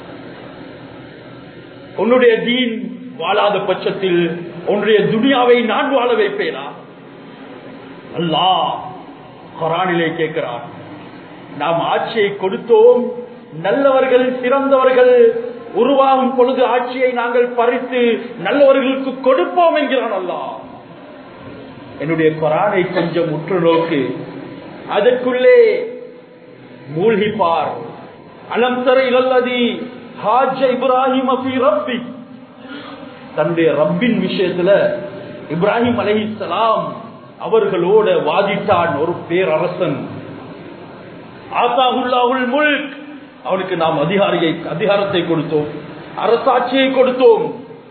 உன்னுடைய தீன் வாழாத பட்சத்தில் உன்னுடைய துனியாவை நான் வாழ வைப்பேனா? அல்லாஹ் குர்ஆனிலே கேட்கிறான், நாம் ஆட்சியை கொடுத்தோம், நல்லவர்கள் சிறந்தவர்கள் உருவாகும் பொழுது ஆட்சியை நாங்கள் பறித்து நல்லவர்களுக்கு கொடுப்போம் என்கிறான் அல்லாஹ். என்னுடைய குர்ஆனை கொஞ்சம் உற்று நோக்கு, அதற்குள்ளே மூழ்கிப்பார். அலம் தர இலல்லதி ஹாஜ இப்ராஹிம் ஃபீ ரப்பி, தன்னுடைய ரப்பின் விஷயத்துல இப்ராஹிம் அலைஹிஸ்ஸலாம் அவர்களோட வாதிட்டான் ஒரு பேரரசன். ஆதாஹுல்லாஹுல் முல்க், அவனுக்கு நாம் அதிகாரியை அதிகாரத்தை கொடுத்தோம், அரசாட்சியை கொடுத்தோம்.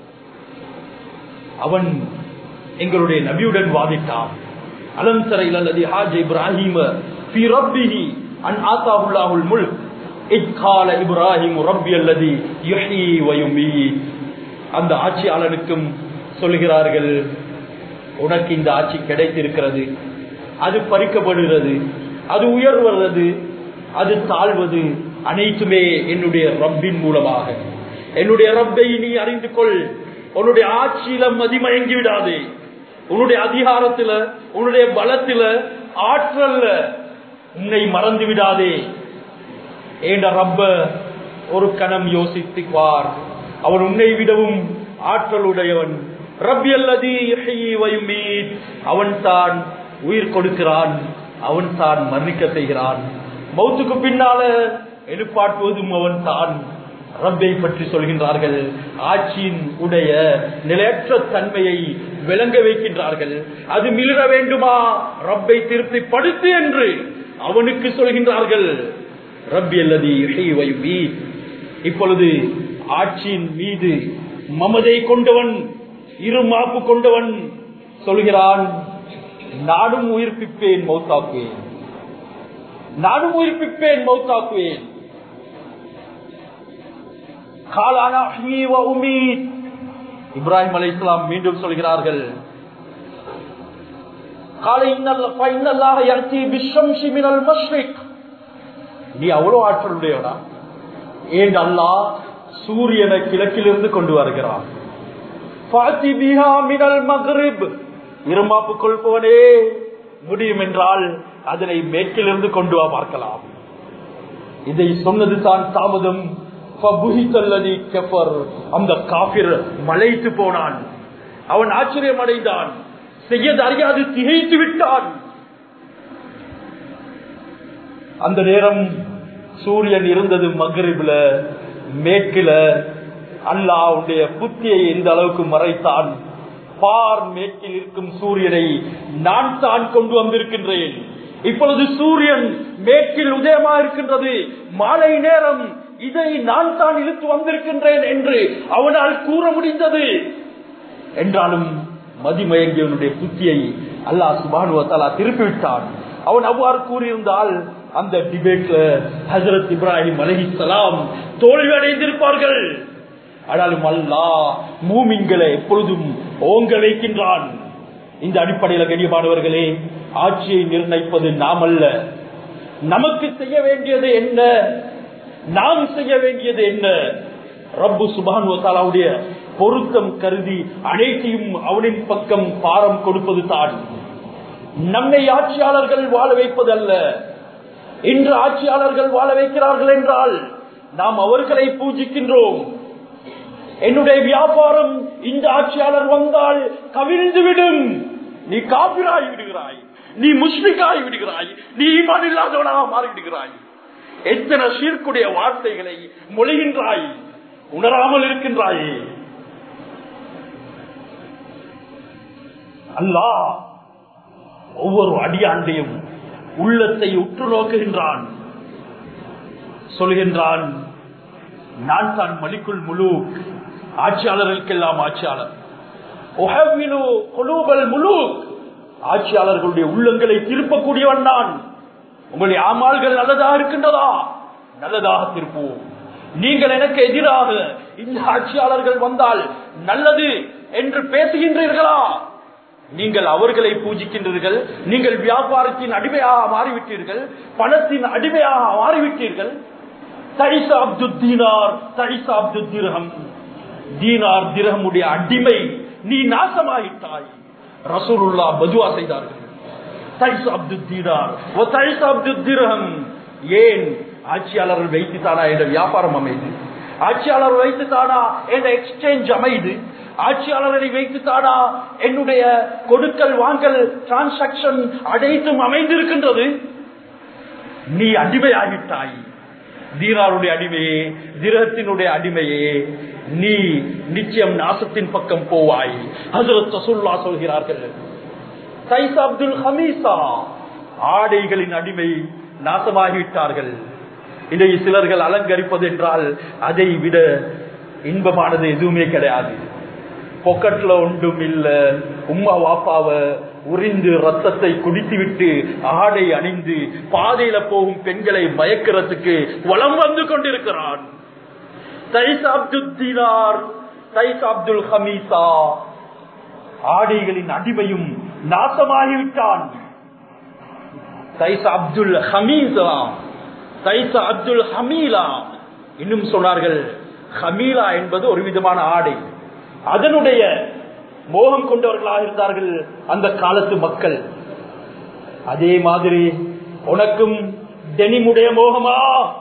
அவன் எங்களுடைய நபியுடன் வாதிட்டான். அலம் தர இலல்லதி ஹாஜ இப்ராஹிம் ஃபீ ரப்பிஹி அன் ஆதாஹுல்லாஹுல் முல்க் இத் கால இப்ராஹிம் ரப்பியல்லதி யுஹ்யி வ யுமீத். அந்த ஆட்சியாளனுக்கும் சொல்கிறார்கள், உனக்கு இந்த ஆட்சி கிடைத்திருக்கிறது, அது பறிக்கப்படுகிறது, அது உயர்வது, அது தாழ்வது, அனைத்துமே என்னுடைய ரப்பின் மூலமாக. என்னுடைய ரப்பை நீ அறிந்து கொள், உன்னுடைய ஆட்சியில மதிமயங்கி விடாதே. உன்னுடைய அதிகாரத்தில, உன்னுடைய பலத்தில, ஆற்றல்ல உன்னை மறந்து விடாதே. ஏண்ட ரப்ப ஒரு கணம் யோசித்துவார். அவன் உன்னை விடவும் ஆற்றலுடையவன். ரப்பி அல்லதி யுஹ்யி வ யுமீத், அவன் தான் உயிர் கொடுக்கிறான், அவன் தான் மரணிக்க செய்கிறான். மௌத்துக்கு பின்னால எழுப்பாட்டுவதும் அவன் தான். ரப்பை பற்றி சொல்கின்றார்கள். ஆட்சியின் உடைய நிலையற்ற தன்மையை விளங்க வைக்கின்றார்கள். அது மிளிர வேண்டுமா, ரப்பை திருப்திப்படுத்து என்று அவனுக்கு சொல்கின்றார்கள். ரப்பி அல்லதி யுஹ்யி வ யுமீத். இப்பொழுது ஆட்சியின் மீது மமதை கொண்டவன், இருமாப்பு கொண்டவன் சொல்கிறான், நானும் உயிர்ப்பிப்பேன் மௌத்தாக்குவேன், நானும் உயிர்ப்பிப்பேன் மௌத்தாக்குவேன். இப்ராஹிம் அலைஹிஸ்ஸலாம் மீண்டும் சொல்கிறார்கள், நீ அவ்வளவு ஆற்றலுடையவனா? ஏன் அல்லாஹ் சூரியனை கிழக்கிலிருந்து கொண்டு வருகிறான். இருமாப்பு கொள்பவனே, முடியும் என்றால் அதனை மேற்கிலிருந்து கொண்டு வா பார்க்கலாம். இதை சொன்னது தான் தாமதம். அந்த காபிர் மலைத்து போனான். அவன் ஆச்சரியம் அடைந்தான், செய்ய அறியாது திகைத்து விட்டான். அந்த நேரம் சூரியன் இருந்தது மக்ரிப்ல, மேற்கில. அல்லாஹ்வுடைய புத்தியை எந்த அளவுக்கு மறைத்தான். பார், மேற்கில் இருக்கும் சூரியனை நான் தான் கொண்டு வந்திருக்கின்றேன். இப்பொழுது சூரியன் மேற்கில் உதயமா இருக்கின்றது, மாலை நேரம், இதை நான் தான் இழுத்து வந்திருக்கின்றேன் என்று அவனால் கூற முடிந்தது. என்றாலும் மதிமயங்கியவனுடைய புத்தியை அல்லாஹ் சுப்ஹானஹு வ தஆலா திருப்பிவிட்டான். அவன் அவ்வாறு கூறியிருந்தால் அந்த டிபேட்ல ஹஜ்ரத் இப்ராஹிம் அலைஹிஸ்ஸலாம் தோல்வி அடைந்திருப்பார்கள். ஆனாலும் அல்லாஹ் மூமின்களை எப்பொழுதும் ஓங்க வைக்கின்றான். இந்த அடிப்படையில் கண்ணியமானவர்களே, ஆட்சியை நிர்ணயிப்பது நாம் அல்ல. நமக்கு செய்ய வேண்டியது என்ன, நாம் செய்ய வேண்டியது என்ன? ரப்பு சுப்ஹானஹு வ தஆலாவுடைய பொருத்தம் கருதி அனைத்தையும் அவனின் பக்கம் பாரம் கொடுப்பது தான். நம்மை ஆட்சியாளர்கள் வாழ வைப்பது அல்ல. இன்று ஆட்சியாளர்கள் வாழ வைக்கிறார்கள் என்றால் நாம் அவர்களை பூஜிக்கின்றோம். என்னுடைய வியாபாரம் இந்த ஆட்சியாளர் வந்தால் கவிழ்ந்துவிடும், நீ காபிராகி விடுகிறாய், நீ முஸ்லிக்காகி விடுகிறாய், நீ ஈமான் இல்லாதவனாக மாறிவிடுகிறாய். எத்தனை ஷிர்க்குடைய வார்த்தைகளை மொழிகின்றாய், உணராமல் இருக்கின்றாயே. அல்லாஹ் ஒவ்வொரு அடியாண்டையும் உள்ளத்தை உற்று நோக்குகின்றான். சொல்கின்றான், நான் தான் மலிக்குல் முலூக், ஆட்சியாளர்களுக்கெல்லாம் ஆட்சியாளர். ஆட்சியாளர்களுடைய உள்ளங்களை திருப்பக்கூடியவன் நான். உங்களுடைய ஆமால்கள் நல்லதாக இருக்கின்றதா? நல்லதாக திருப்புவோம். நீங்கள் எனக்கு எதிராக இந்த ஆட்சியாளர்கள் வந்தால் நல்லது என்று பேசுகின்றீர்களா? நீங்கள் அவர்களை பூஜிக்கின்றீர்கள். நீங்கள் வியாபாரத்தின் அடிமையாக மாறிவிட்டீர்கள், பணத்தின் அடிமையாக மாறிவிட்டீர்கள். தைசா அப்துல் தீனார், தைசா அப்துல் திர்ஹம், தீனார் திர்ஹமுடைய அடிமை நீ நாசமாயிட்டாய். ரசூலுல்லாஹ் பதுவா செய்தார்கள். தைசா அப்துல் தீனார் வ தைசா அப்துல் திர்ஹம். ஏன் ஆட்சியாளர்கள் வைத்துத்தானா என்ற வியாபாரம் அமைது? ஆட்சியாளர் வைத்துத்தானா என்ற எக்ஸ்சேஞ்ச் அமைது? ஆட்சியாளரை வைத்துத்தானா என்னுடைய கொடுக்கல் வாங்கல் டிரான்சாக்சன் அனைத்தும் அமைந்திருக்கின்றது? நீ அடிமையாகிட்டாய். தீனாருடைய அடிமையே, திரகத்தினுடைய அடிமையே, நீ நிச்சயம் நாசத்தின் பக்கம் போவாய். ஹஜ்ரத் ரசூலுல்லாஹ் சொல்கிறார்கள், தைஸ் அப்துல் ஹமீசா, ஆடைகளின் அடிமை நாசமாகிவிட்டார்கள். இதை சிலர்கள் அலங்கரிப்பது என்றால் அதை விட இன்பமானது எதுவுமே கிடையாது. பொக்கெட்ல ஒன்றும் இல்ல, உம்மா வாப்பாவ உறிந்து ரத்தத்தை குடித்து விட்டு ஆடை அணிந்து பாதையில போகும் பெண்களை மயக்கிறதுக்கு வலம் வந்து கொண்டிருக்கிறான். தைஸ் அப்துல் தீனார், தைஸ் அப்துல் ஹமீசா, ஆடைகளின் அடிமையும் நாசமாகிவிட்டான். தைஸ் அப்துல் ஹமீசா, தைஸ் அப்துல் ஹமீலா. இன்னும் சொன்னார்கள், ஹமீலா என்பது ஒரு விதமான ஆடை. அதனுடைய மோகம் கொண்டவர்களாக இருந்தார்கள் அந்த காலத்து மக்கள். அதே மாதிரி உனக்கும் டெனிமுடைய மோகமா?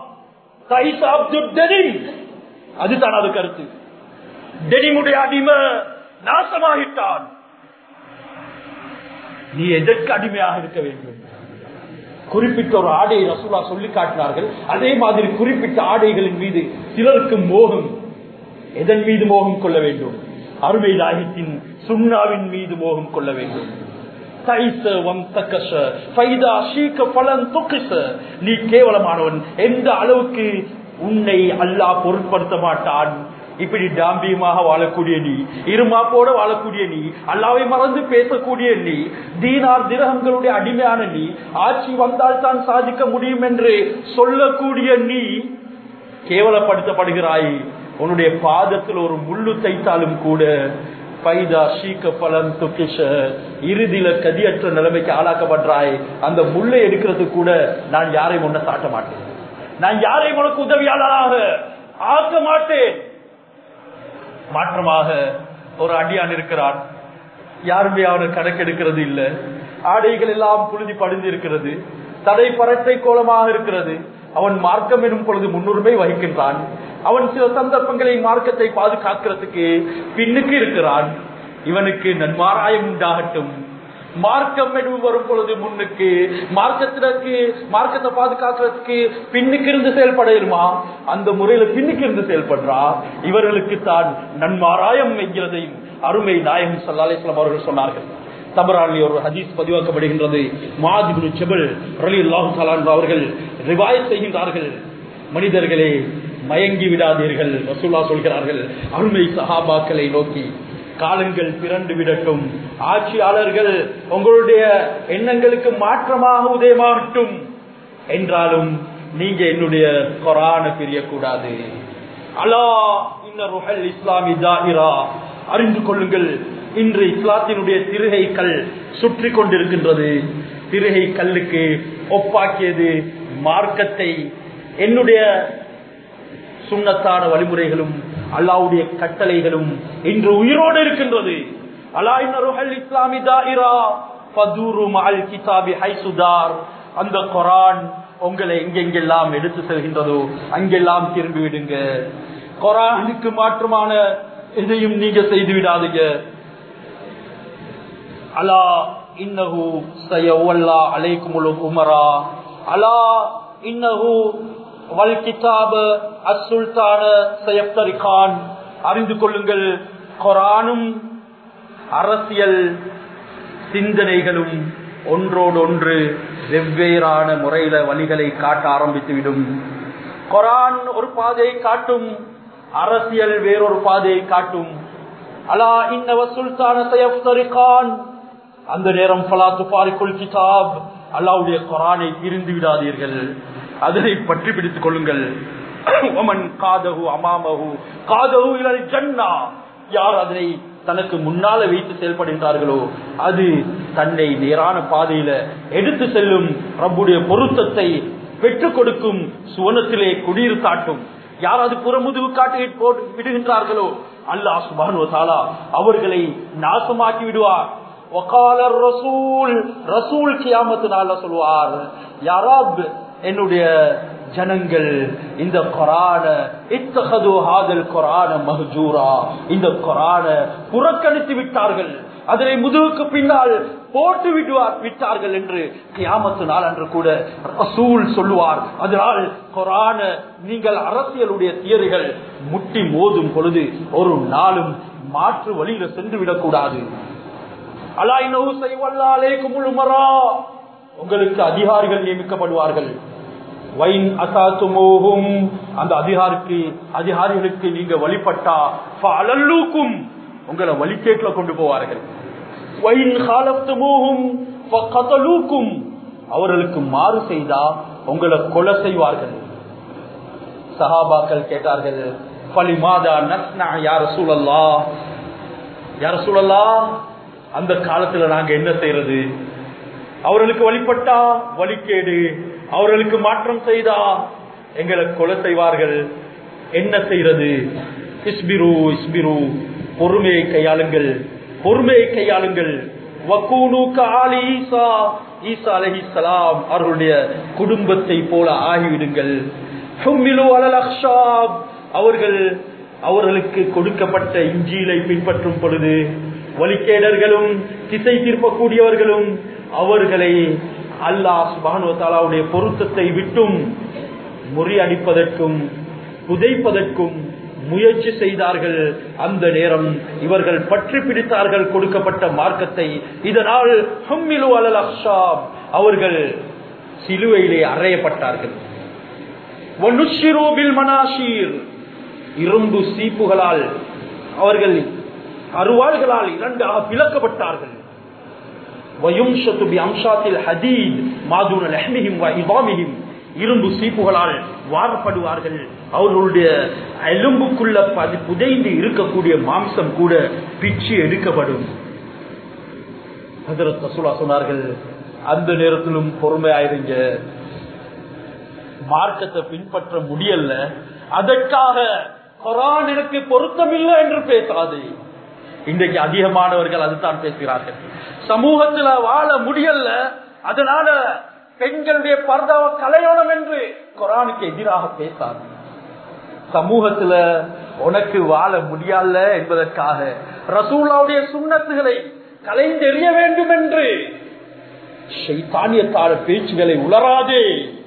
அதுதான் அது கருத்து. டெனிமுடைய அடிமை நாசமாகிட்டான், நீ எதற்கு அடிமையாக இருக்க வேண்டும்? குறிப்பிட்ட ஒரு ஆடையை ரசூலா சொல்லி காட்டினார்கள். அதே மாதிரி குறிப்பிட்ட ஆடைகளின் மீது சிலருக்கு மோகம். எதன் மீது மோகம் கொள்ள வேண்டும்? அருமை நாயகத்தின் சுன்னாவின் மீது மோகம் கொள்ள வேண்டும். நீ கேவலமானவன், எந்த அளவுக்கு உன்னை அல்லாஹ் பொருட்படுத்த மாட்டான். இப்படி டாம்பியமாக வாழக்கூடிய நீ, இருமாப்போட வாழக்கூடிய நீ, அல்லாஹ்வை மறந்து பேசக்கூடிய நீ, தீனார் திரகங்களுடைய அடிமையான நீ, ஆட்சி வந்தால் தான் சாதிக்க முடியும் என்று சொல்லக்கூடிய நீ கேவலப்படுத்தப்படுகிறாய். உன்னுடைய பாதத்தில் ஒரு முள்ளு தைத்தாலும் கூட இறுதியில கதியற்ற நிலைமைக்கு ஆளாக்கப்படுறாய். அந்த முள்ளை எடுக்கிறது கூட நான் யாரையும் ஒன்ன சாட்ட மாட்டேன், நான் யாரையும் உனக்கு உதவியாளராக ஆக்க மாட்டேன். மாற்றமாக ஒரு அடியான் இருக்கிறான், யாருமே அவனை கணக்கெடுக்கிறது இல்லை. ஆடைகள் எல்லாம் புழுதி படிந்து இருக்கிறது, தடை பரட்டை கோலமாக இருக்கிறது. அவன் மார்க்கம் எனும் பொழுது முன்னுரிமை வகிக்கின்றான். அவன் சில சந்தர்ப்பங்களை மார்க்கத்தை பாதுகாக்கிறதுக்கு பின்னுக்கு இருக்கிறான். இவனுக்கு நன்மாராயம் உண்டாகட்டும். மார்க்கம் எனும் வரும் பொழுது முன்னுக்கு, மார்க்கத்திற்கு மார்க்கத்தை பாதுகாக்கிறதுக்கு பின்னுக்கு இருந்து செயல்படுமா? அந்த முறையில பின்னுக்கு இருந்து செயல்படுறா. இவர்களுக்கு தான் நன்மாராயம் என்கிறதையும் அருமை நாயகம் ஸல்லல்லாஹு அலைஹி வஸல்லம் அவர்கள் சொன்னார்கள். தபரானி ஒரு ஹதீஸ் பதிவாக்கப்படுகின்றது. முஆத் இப்னு ஜபல் ரலியல்லாஹு தஆலா அன்ஹு அவர்கள் ரிவாயத் செய்கின்றார்கள், மனிதர்களே மயங்கி விடாதீர்கள். ரசூலுல்லாஹ் சொல்கிறார்கள், அருமை சஹாபாக்களை நோக்கி, காலங்கள் பிறண்டு விடட்டும், ஆட்சியாளர்கள் உங்களுடைய எண்ணங்களுக்கு மாற்றமாக உதயமாகட்டும், என்றாலும் நீங்க என்னுடைய குர்ஆனை பிரியக்கூடாது. அலா இன்ன ருஹல் இஸ்லாமி தாயிரா, அறிந்து கொள்ளுங்கள், இன்று இஸ்லாத்தினுடைய திருகை கல் சுற்றி கொண்டிருக்கின்றது. திருகை கல்லுக்கு ஒப்பாக்கியது மார்க்கத்தை. என்னுடைய சுன்னத்தான வழிமுறைகளும் அல்லாஹ்வுடைய கட்டளைகளும் இன்று உயிரோடு இருக்கின்றது. அலா இன்ன ருஹல் இஸ்லாமி தாயிரா ஃபதூரு மஅல் கிதாபி ஹைசுதார். அந்த குர்ஆன் உங்களை எங்கெங்கெல்லாம் எடுத்து செல்கின்றதோ அங்கெல்லாம் திரும்பி விடுங்க. குர்ஆனுக்கு மாற்றமான எதையும் நீங்க செய்து விடாதீங்க. அலா இன்னஹு சயவல்லா அலைக்குமுல் உமரா, அலா இன்னஹு வல் கிதாப அஸ்-சுல்தான சயஃப்தரிகான். அறிந்து கொள்ளுங்கள், குர்ஆனும் அரசியல் சிந்தனைகளும் ஒன்றோடு ஒன்று வெவ்வேறான முறையில வழிகளை காட்ட ஆரம்பித்துவிடும். குர்ஆன் ஒரு பாதையை காட்டும், அரசியல் வேறொரு பாதையை காட்டும். அலா இன்ன வஸ்-சுல்தான சயஃப்தரிகான். அந்த நேரம் ஃபலா துஃபாரிகுல் கிதாப், அல்லாஹ்வுடைய குர்ஆனை பிரிந்து விடாதீர்கள், அதனை பற்றி பிடித்துக் கொள்ளுங்கள். வமன் காதஹு அமாமஹு காதஹு இலல் ஜன்னா. யார் அதனை தனக்கு முன்னால வைத்து செயல்படுகின்றார்களோ அது தன்னை நேரான பாதையில எடுத்து செல்லும், ரப்புடைய பொருத்தத்தை பெற்றுக் கொடுக்கும், சுவனத்திலே குடியிருத்தாட்டும். யார் அது புறமுதுகு காட்டி விடுகின்றார்களோ அல்லாஹ் சுப்ஹானஹு வ தஆலா அவர்களை நாசமாக்கி விடுவார். வகால ரசூல், ரசூல் கியாமத் நாள்ல சொல்வார், யா ரப், என்னுடைய ஜனங்கள் இந்த குர்ஆன இத்தஹது ஹாதல் குர்ஆன மஹ்ஜூரா, இந்த குர்ஆன புறக்கணித்து விட்டார்கள், அதனை முதுகுக்கு பின்னால் போட்டு விடுவார் விட்டார்கள் என்று கியாமத்து நாள் அன்று கூட ரசூல் சொல்லுவார். அதனால் குர்ஆன நீங்கள் அரசியலுடைய தியரிகள் முட்டி மோதும் பொழுது ஒரு நாளும் மாற்று வழியில சென்று விடக்கூடாது. அலா இன்னஹு சயவல்லா அலைக்குமுல் உமரா, உங்களுக்கு அதிகாரிகள் நியமிக்கப்படுவார்கள். வைன் அசாத்துமோஹும், அந்த அதிகாரிக்கு அதிகாரிகளுக்கு நீங்க வழிபட்டா ஃபஅலல்லூக்கும், உங்களை வழிகேட்ல கொண்டு போவார்கள். வைன் காலத்துமோஹும் ஃபகதலூக்கும், அவர்களுக்கு மாறு செய்தா உங்களை கொலை செய்வார்கள். சஹாபாக்கள் கேட்டார்கள், ஃபலிமாதா நஸ்னா யா ரசூலல்லாஹ், யா ரசூலல்லாஹ், அந்த காலத்துல நாங்க என்ன செய்யறது? அவர்களுக்கு வழிபட்டா வழிகேடு, அவர்களுக்கு மாற்றம் செய்தா எங்களை கொலை செய்வார்கள், என்ன செய்யறது? இஸ்பிரு இஸ்பிரு, பொறுமையை கையாளுங்கள், பொறுமையை கையாளுங்கள். ஈசா ஈசா அலைஹிஸ்ஸலாம் அவர்களுடைய குடும்பத்தை போல ஆகிவிடுங்கள். அவர்கள் அவர்களுக்கு கொடுக்கப்பட்ட இஞ்சிலை பின்பற்றும் பொழுது வழிகேடர்களும் திசை திருப்பக்கூடியவர்களும் அவர்களை அல்லாஹ் சுப்ஹானஹு வ தஆலாவுடைய பொருத்தத்தை விட்டும் முறியடிப்பதற்கும் புதைப்பதற்கும் முயற்சி செய்தார்கள். அந்த நேரம் இவர்கள் பற்றி பிடித்தார்கள் கொடுக்கப்பட்ட மார்க்கத்தை. இதனால் ஹம்மிலு அலல் அக்ஷாப் அவர்கள் சிலுவையிலே அறையப்பட்டார்கள். வனுஷிரு பில் மனாஷீர் இரும்பு சீப்புகளால் அவர்கள் அருவாள்களால் இரண்டாக பிளக்கப்பட்டார்கள். வயும்ஷது பி அம்ஷாத்தில் ஹதீத் மாதுன லஹ்மிஹிம் வ இதாமிஹிம் இரும்பு சீப்புகளால் வாரப்படுவார்கள். அவர்களுடைய எலும்புக்குள்ள புதைந்து இருக்கக்கூடிய மாம்சம் கூட பிச்சு எடுக்கப்படும். ஹஜ்ரத் ரசூலுல்லாஹ் சொன்னார்கள், அந்த நேரத்திலும் பொறுமையாயிருங்க. மார்க்கத்தை பின்பற்ற முடியல, அதற்காக குர்ஆன் எனக்கு பொருத்தமில்லை என்று பேசாது. இன்றைக்கு அதிகமானவர்கள் அதுதான் பேசுகிறார்கள். சமூகத்துல வாழ முடியல, அதனால பெண்களுடைய பர்தாவை கலையோணம் என்று குர்ஆனுக்கு எதிராக பேசாது. சமூகத்துல உனக்கு வாழ முடியல என்பதற்காக ரசூலுல்லாஹ்வுடைய சுன்னத்துகளை கலைந்தெறிய வேண்டும் என்று ஷைத்தானியத்தான பேச்சுகளை உளராதே.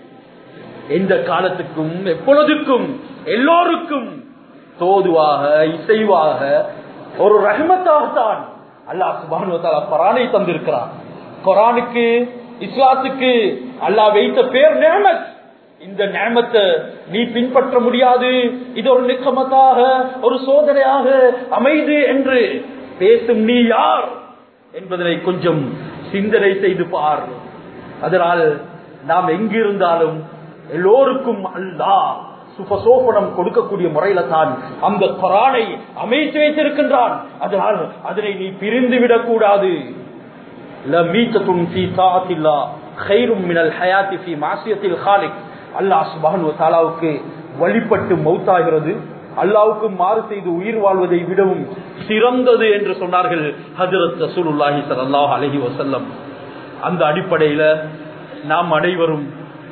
எந்த காலத்துக்கும் எப்பொழுதுக்கும் எல்லோருக்கும் தோதுவாக இசைவாக ஒரு ரஹ்மத்தாகத்தான் அல்லாஹ் சுப்ஹானஹு வ தஆலா குர்ஆனை தந்திருக்கிறார். குர்ஆனுக்கு இஸ்லாத்துக்கு அல்லாஹ் வைத்த பேர் நிஅமத். இந்த நிஅமத்தை நீ பின்பற்ற முடியாது, இது ஒரு நிக்கமத்தாக ஒரு சோதனையாக அமைது என்று பேசும் நீ யார் என்பதை கொஞ்சம் சிந்தனை செய்து பார். அதனால் நாம் எங்கிருந்தாலும் எல்லோருக்கும் அல்லாஹ் சுபசோபனம் கொடுக்கக்கூடிய முறையில தான் அந்த குர்ஆனை அமைத்து வைத்திருக்கின்றான். அதனால் அதனை நீ பிரிந்து விடக் கூடாது. லமீத்தத்துன் ஃபீ தாஅத்தில்லாஹ் கைரும் மினல் ஹயாத்தி ஃபீ மாசியத்தில் காலிக். அல்லாஹ் சுப்ஹானஹு வ தஆலாவுக்கு வழிபட்டு மௌத்தாகிறது அல்லாஹ்வுக்கு மாறு செய்து உயிர் வாழ்வதை விடவும் சிறந்தது என்று சொன்னார்கள் ஹஜ்ரத் ரசூலுல்லாஹி ஸல்லல்லாஹு அலைஹி வஸல்லம். அந்த அடிப்படையில நாம் அனைவரும்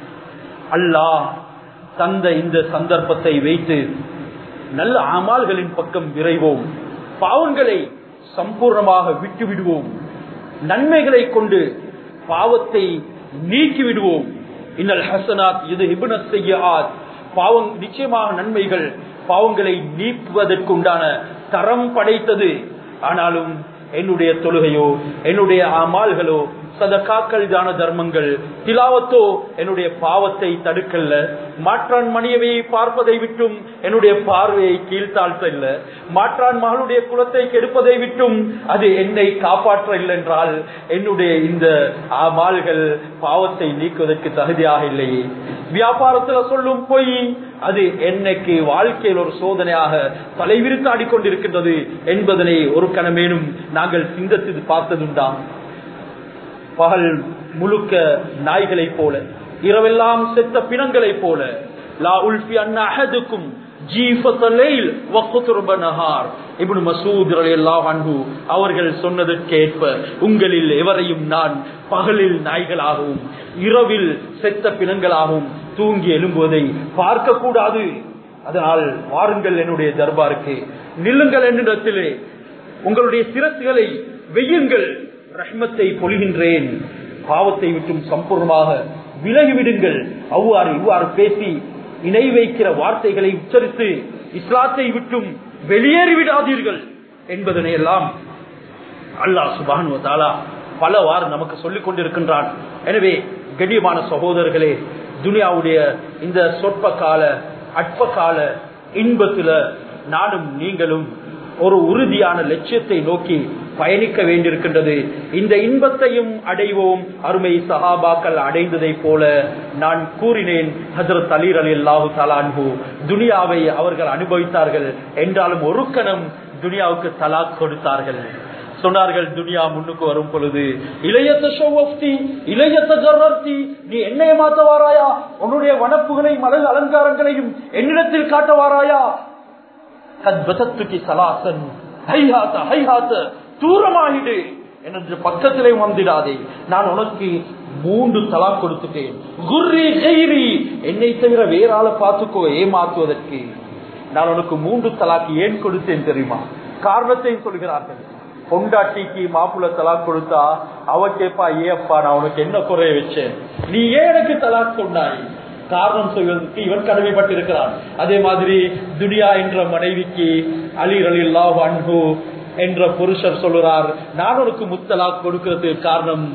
அல்லாஹ் தந்த இந்த சந்தர்ப்பத்தை வைத்து நல்ல அமல்களின் பக்கம் விரைவோம். பாவங்களை சம்பூர்ணமாக விட்டு விடுவோம். நன்மைகளை கொண்டு பாவத்தை நீக்கி விடுவோம். இன்னல் ஹஸனாத் யுத்ஹிபுன ஸய்யிஆத். பாவம் நிச்சயமாக நன்மைகள் பாவங்களை நீக்குவதற்கு உண்டான தரம் படைத்தது. ஆனாலும் என்னுடைய தொழுகையோ என்னுடைய அமல்களோ சதகாக்கள் தான தர்மங்கள் திலாவத்தோ என்னுடைய பாவத்தை தடுக்கல்ல. மாற்றான் மனைவியை பார்ப்பதை விட்டும் என்னுடைய பார்வையை கீழ்த்தாழ்த்தல்ல. மாற்றான் மகளுடைய குலத்தை கெடுப்பதை விட்டும் அது என்னை காப்பாற்ற இல்லை என்றால் என்னுடைய இந்த அமல்கள் பாவத்தை நீக்குவதற்கு தகுதியாக இல்லையே. வியாபாரத்துல சொல்லும் போய் அது என்னைக்கு வாழ்க்கையில் ஒரு சோதனையாக தலைவிரித்தாடி கொண்டிருக்கின்றது என்பதனை ஒரு கணமேனும் நாங்கள் சிந்தித்து பார்த்ததுண்டா? பகல் முழுக்க நாய்களை போல, இரவெல்லாம் செத்த பிணங்களை போல, லா உல்ஃபி அன்ன அஹதுக்கும் ஜீஃபத்தலைல் வக்துர்ப நஹார். இப்னு மஸ்ஊத் ரலியல்லாஹு அன்ஹு அவர்கள் சொன்னதற்கேற்ப உங்களில் எவரையும் நான் பகலில் நாய்களாகவும் இரவில் செத்த பிணங்களாகவும் தூங்கி எழும்புவதை பார்க்க கூடாது. அதனால் வாருங்கள் என்னுடைய தர்பாருக்கு, நில்லுங்கள் என்னிடத்திலே, உங்களுடைய சிரசுகளை வெய்யுங்கள், ரஹ்மத்தை பொழிகின்றேன், பாவத்தை விட்டும் சம்பூர்ணமாக விலகிவிடுங்கள். அவ்வாறு இவ்வாறு பேசி இணை வைக்கிற வார்த்தைகளை உச்சரித்து இஸ்லாத்தை விட்டும் வெளியேறிவிடாதீர்கள் என்பதனை எல்லாம் அல்லாஹ் சுப்ஹானஹு வ தஆலா பலவாறு நமக்கு சொல்லிக் கொண்டிருக்கின்றான். எனவே கண்ணியமான சகோதரர்களே, துனியாவுடைய இந்த சொற்ப கால அற்ப கால இன்பத்துல நானும் நீங்களும் ஒரு உறுதியான லட்சியத்தை நோக்கி பயணிக்க வேண்டியிருக்கின்றது. இந்த இன்பத்தையும் அடைவோம் அருமை சஹாபாக்கள் அடைந்ததை போல. நான் கூறினேன், ஹஜ்ரத் அலி ரலியல்லாஹு தஆலா அன்ஹு துனியாவை அவர்கள் அனுபவித்தார்கள் என்றாலும் ஒரு கணம் துனியாவுக்கு தலாக் கொடுத்தார்கள். சொன்னார்கள், துனியா முன்னுக்கு வரும் பொழுது நீ என்னை மாத்த வாராயா, உன்னுடைய வனப்புகளையும் அழகு அலங்காரங்களையும் என்னிடத்தில் காட்ட வாராயா, ஹைஹாத்த ஹைஹாத்த தூரமாகிடு என்று பக்கத்திலே வந்துடாதே, நான் உனக்கு மூன்று தலாக் கொடுத்துட்டேன், குர்ரி கைரி என்னை தவிர வேற ஆளை பார்த்துக்கோ ஏமாத்துவதற்கு. நான் உனக்கு மூன்று தலாக்கு ஏன் கொடுத்தேன் தெரியுமா? காரணத்தையும் சொல்கிறார்கள். பொண்டாட்டிக்கு மாப்பிள்ள தலாக் கொடுத்தா அவ கேப்பா, ஏப்பா நான் உனக்கு என்ன குறைய வச்சேன், நீ ஏன் எனக்கு தலாக் சொன்னாய்? காரணம் சொல்வதற்கு இவன் கடமைப்பட்டிருக்கிறான். அதே மாதிரி துனியா என்ற மனைவிக்கு அலி ரலியல்லாஹு அன்ஹு என்ற புருஷர் சொல்லுறார், நான் உனக்கு முத்தலாக் கொடுக்கிறதுக்கு காரணம்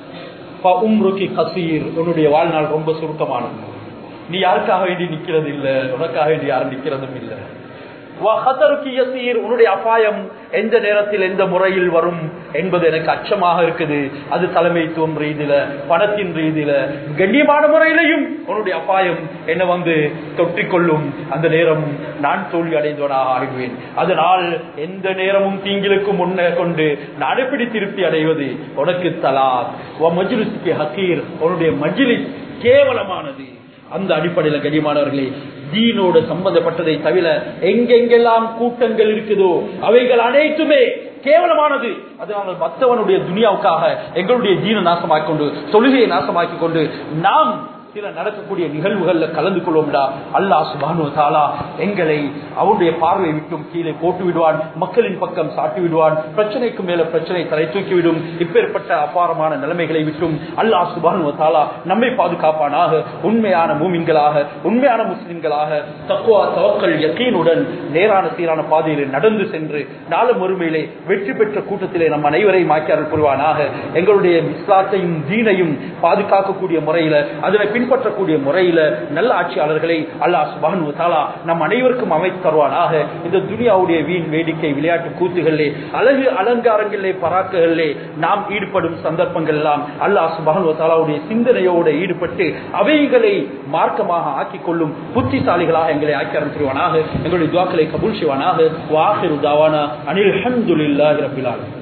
உன்னுடைய வாழ்நாள் ரொம்ப சுருக்கமானது, நீ யாருக்காக வேண்டி நிக்கிறது இல்ல, உனக்காக வேண்டி யாரும் நிக்கிறதும் இல்லை. உன்னுடைய அபாயம் எந்த நேரத்தில் எந்த முறையில் வரும் என்பது எனக்கு அச்சமாக இருக்குது. அது தலைமைத்துவம் ரீதியில, பணத்தின் ரீதியில, கண்ணியமான முறையிலையும் உன்னுடைய அபாயம் என்ன வந்து தொற்றிக்கொள்ளும். அந்த நேரம் நான் தோல்வி அடைந்தவனாக ஆகிடுவேன். அதனால் எந்த நேரமும் தீங்கிலுக்கு முன்னே கொண்டு நான் எப்படி திருப்தி அடைவது? உனக்கு தலாக் மஜ்லிஸ்க்கு ஹக்கீர், உன்னுடைய மஜ்லிஸ் கேவலமானது. அந்த அடிப்படையில் கண்ணியமானவர்களே, தீனோடு சம்பந்தப்பட்டதை தவிர எங்கெங்கெல்லாம் கூட்டங்கள் இருக்குதோ அவைகள் அனைத்துமே கேவலமானது. அதனால் மற்றவனுடைய துனியாவுக்காக எங்களுடைய தீன நாசமாக்கிக் கொண்டு, தொழுகையை நாசமாக்கிக் கொண்டு நாம் சில நடக்கக்கூடிய நிகழ்வுகள்ல கலந்து கொள்வோம்டா, அல்லாஹ் சுப்ஹானஹு வ தஆலா எங்களை அவருடைய பார்வை விட்டும் கீழே போட்டு விடுவான், மக்களின் பக்கம் சாட்டி விடுவான், பிரச்சனைக்கு மேல பிரச்சனை தலை தூக்கிவிடும். இப்பேற்பட்ட அபாரமான நிலைமைகளை விட்டும் அல்லாஹ் சுப்ஹானஹு வ தஆலா நம்மை பாதுகாப்பானாக. உண்மையான மூமின்களாக, உண்மையான முஸ்லிம்களாக, தக்வா தவக்கல் யகீனுடன் நேரான சீரான பாதையில் நடந்து சென்று நாளை மறுமையிலே வெற்றி பெற்ற கூட்டத்திலே நம் அனைவரையும் ஆக்கியார்கள் புரிவானாக. எங்களுடைய இஸ்லாத்தையும் தீனையும் பாதுகாக்கக்கூடிய முறையில, அதனை பின்பற்றக்கூடிய முறையில நல்ல ஆட்சியாளர்களை அல்லாஹ் சுப்ஹானஹு வ தஆலா நம் அனைவருக்கும் அமைத்து தருவானாக. இந்த துனியாவுடைய வீண் வேடிக்கை விளையாட்டு கூத்துகளிலே, அழகு அலங்காரங்களிலே, பராக்குகளிலே நாம் ஈடுபடும் சந்தர்ப்பங்கள் எல்லாம் அல்லாஹ் சுப்ஹானஹு வ தஆலாவுடைய சிந்தனையோடு ஈடுபட்டு அவைகளை மார்க்கமாக ஆக்கிக் கொள்ளும் புத்திசாலிகளாக எங்களை ஆக்கி அருள்வானாக. எங்களுடைய துஆக்களை கபூல் செய்வானாக. வ ஆகிரு தாவானா அனில் ஹம்துலில்லாஹி ரப்பில் ஆலமீன்.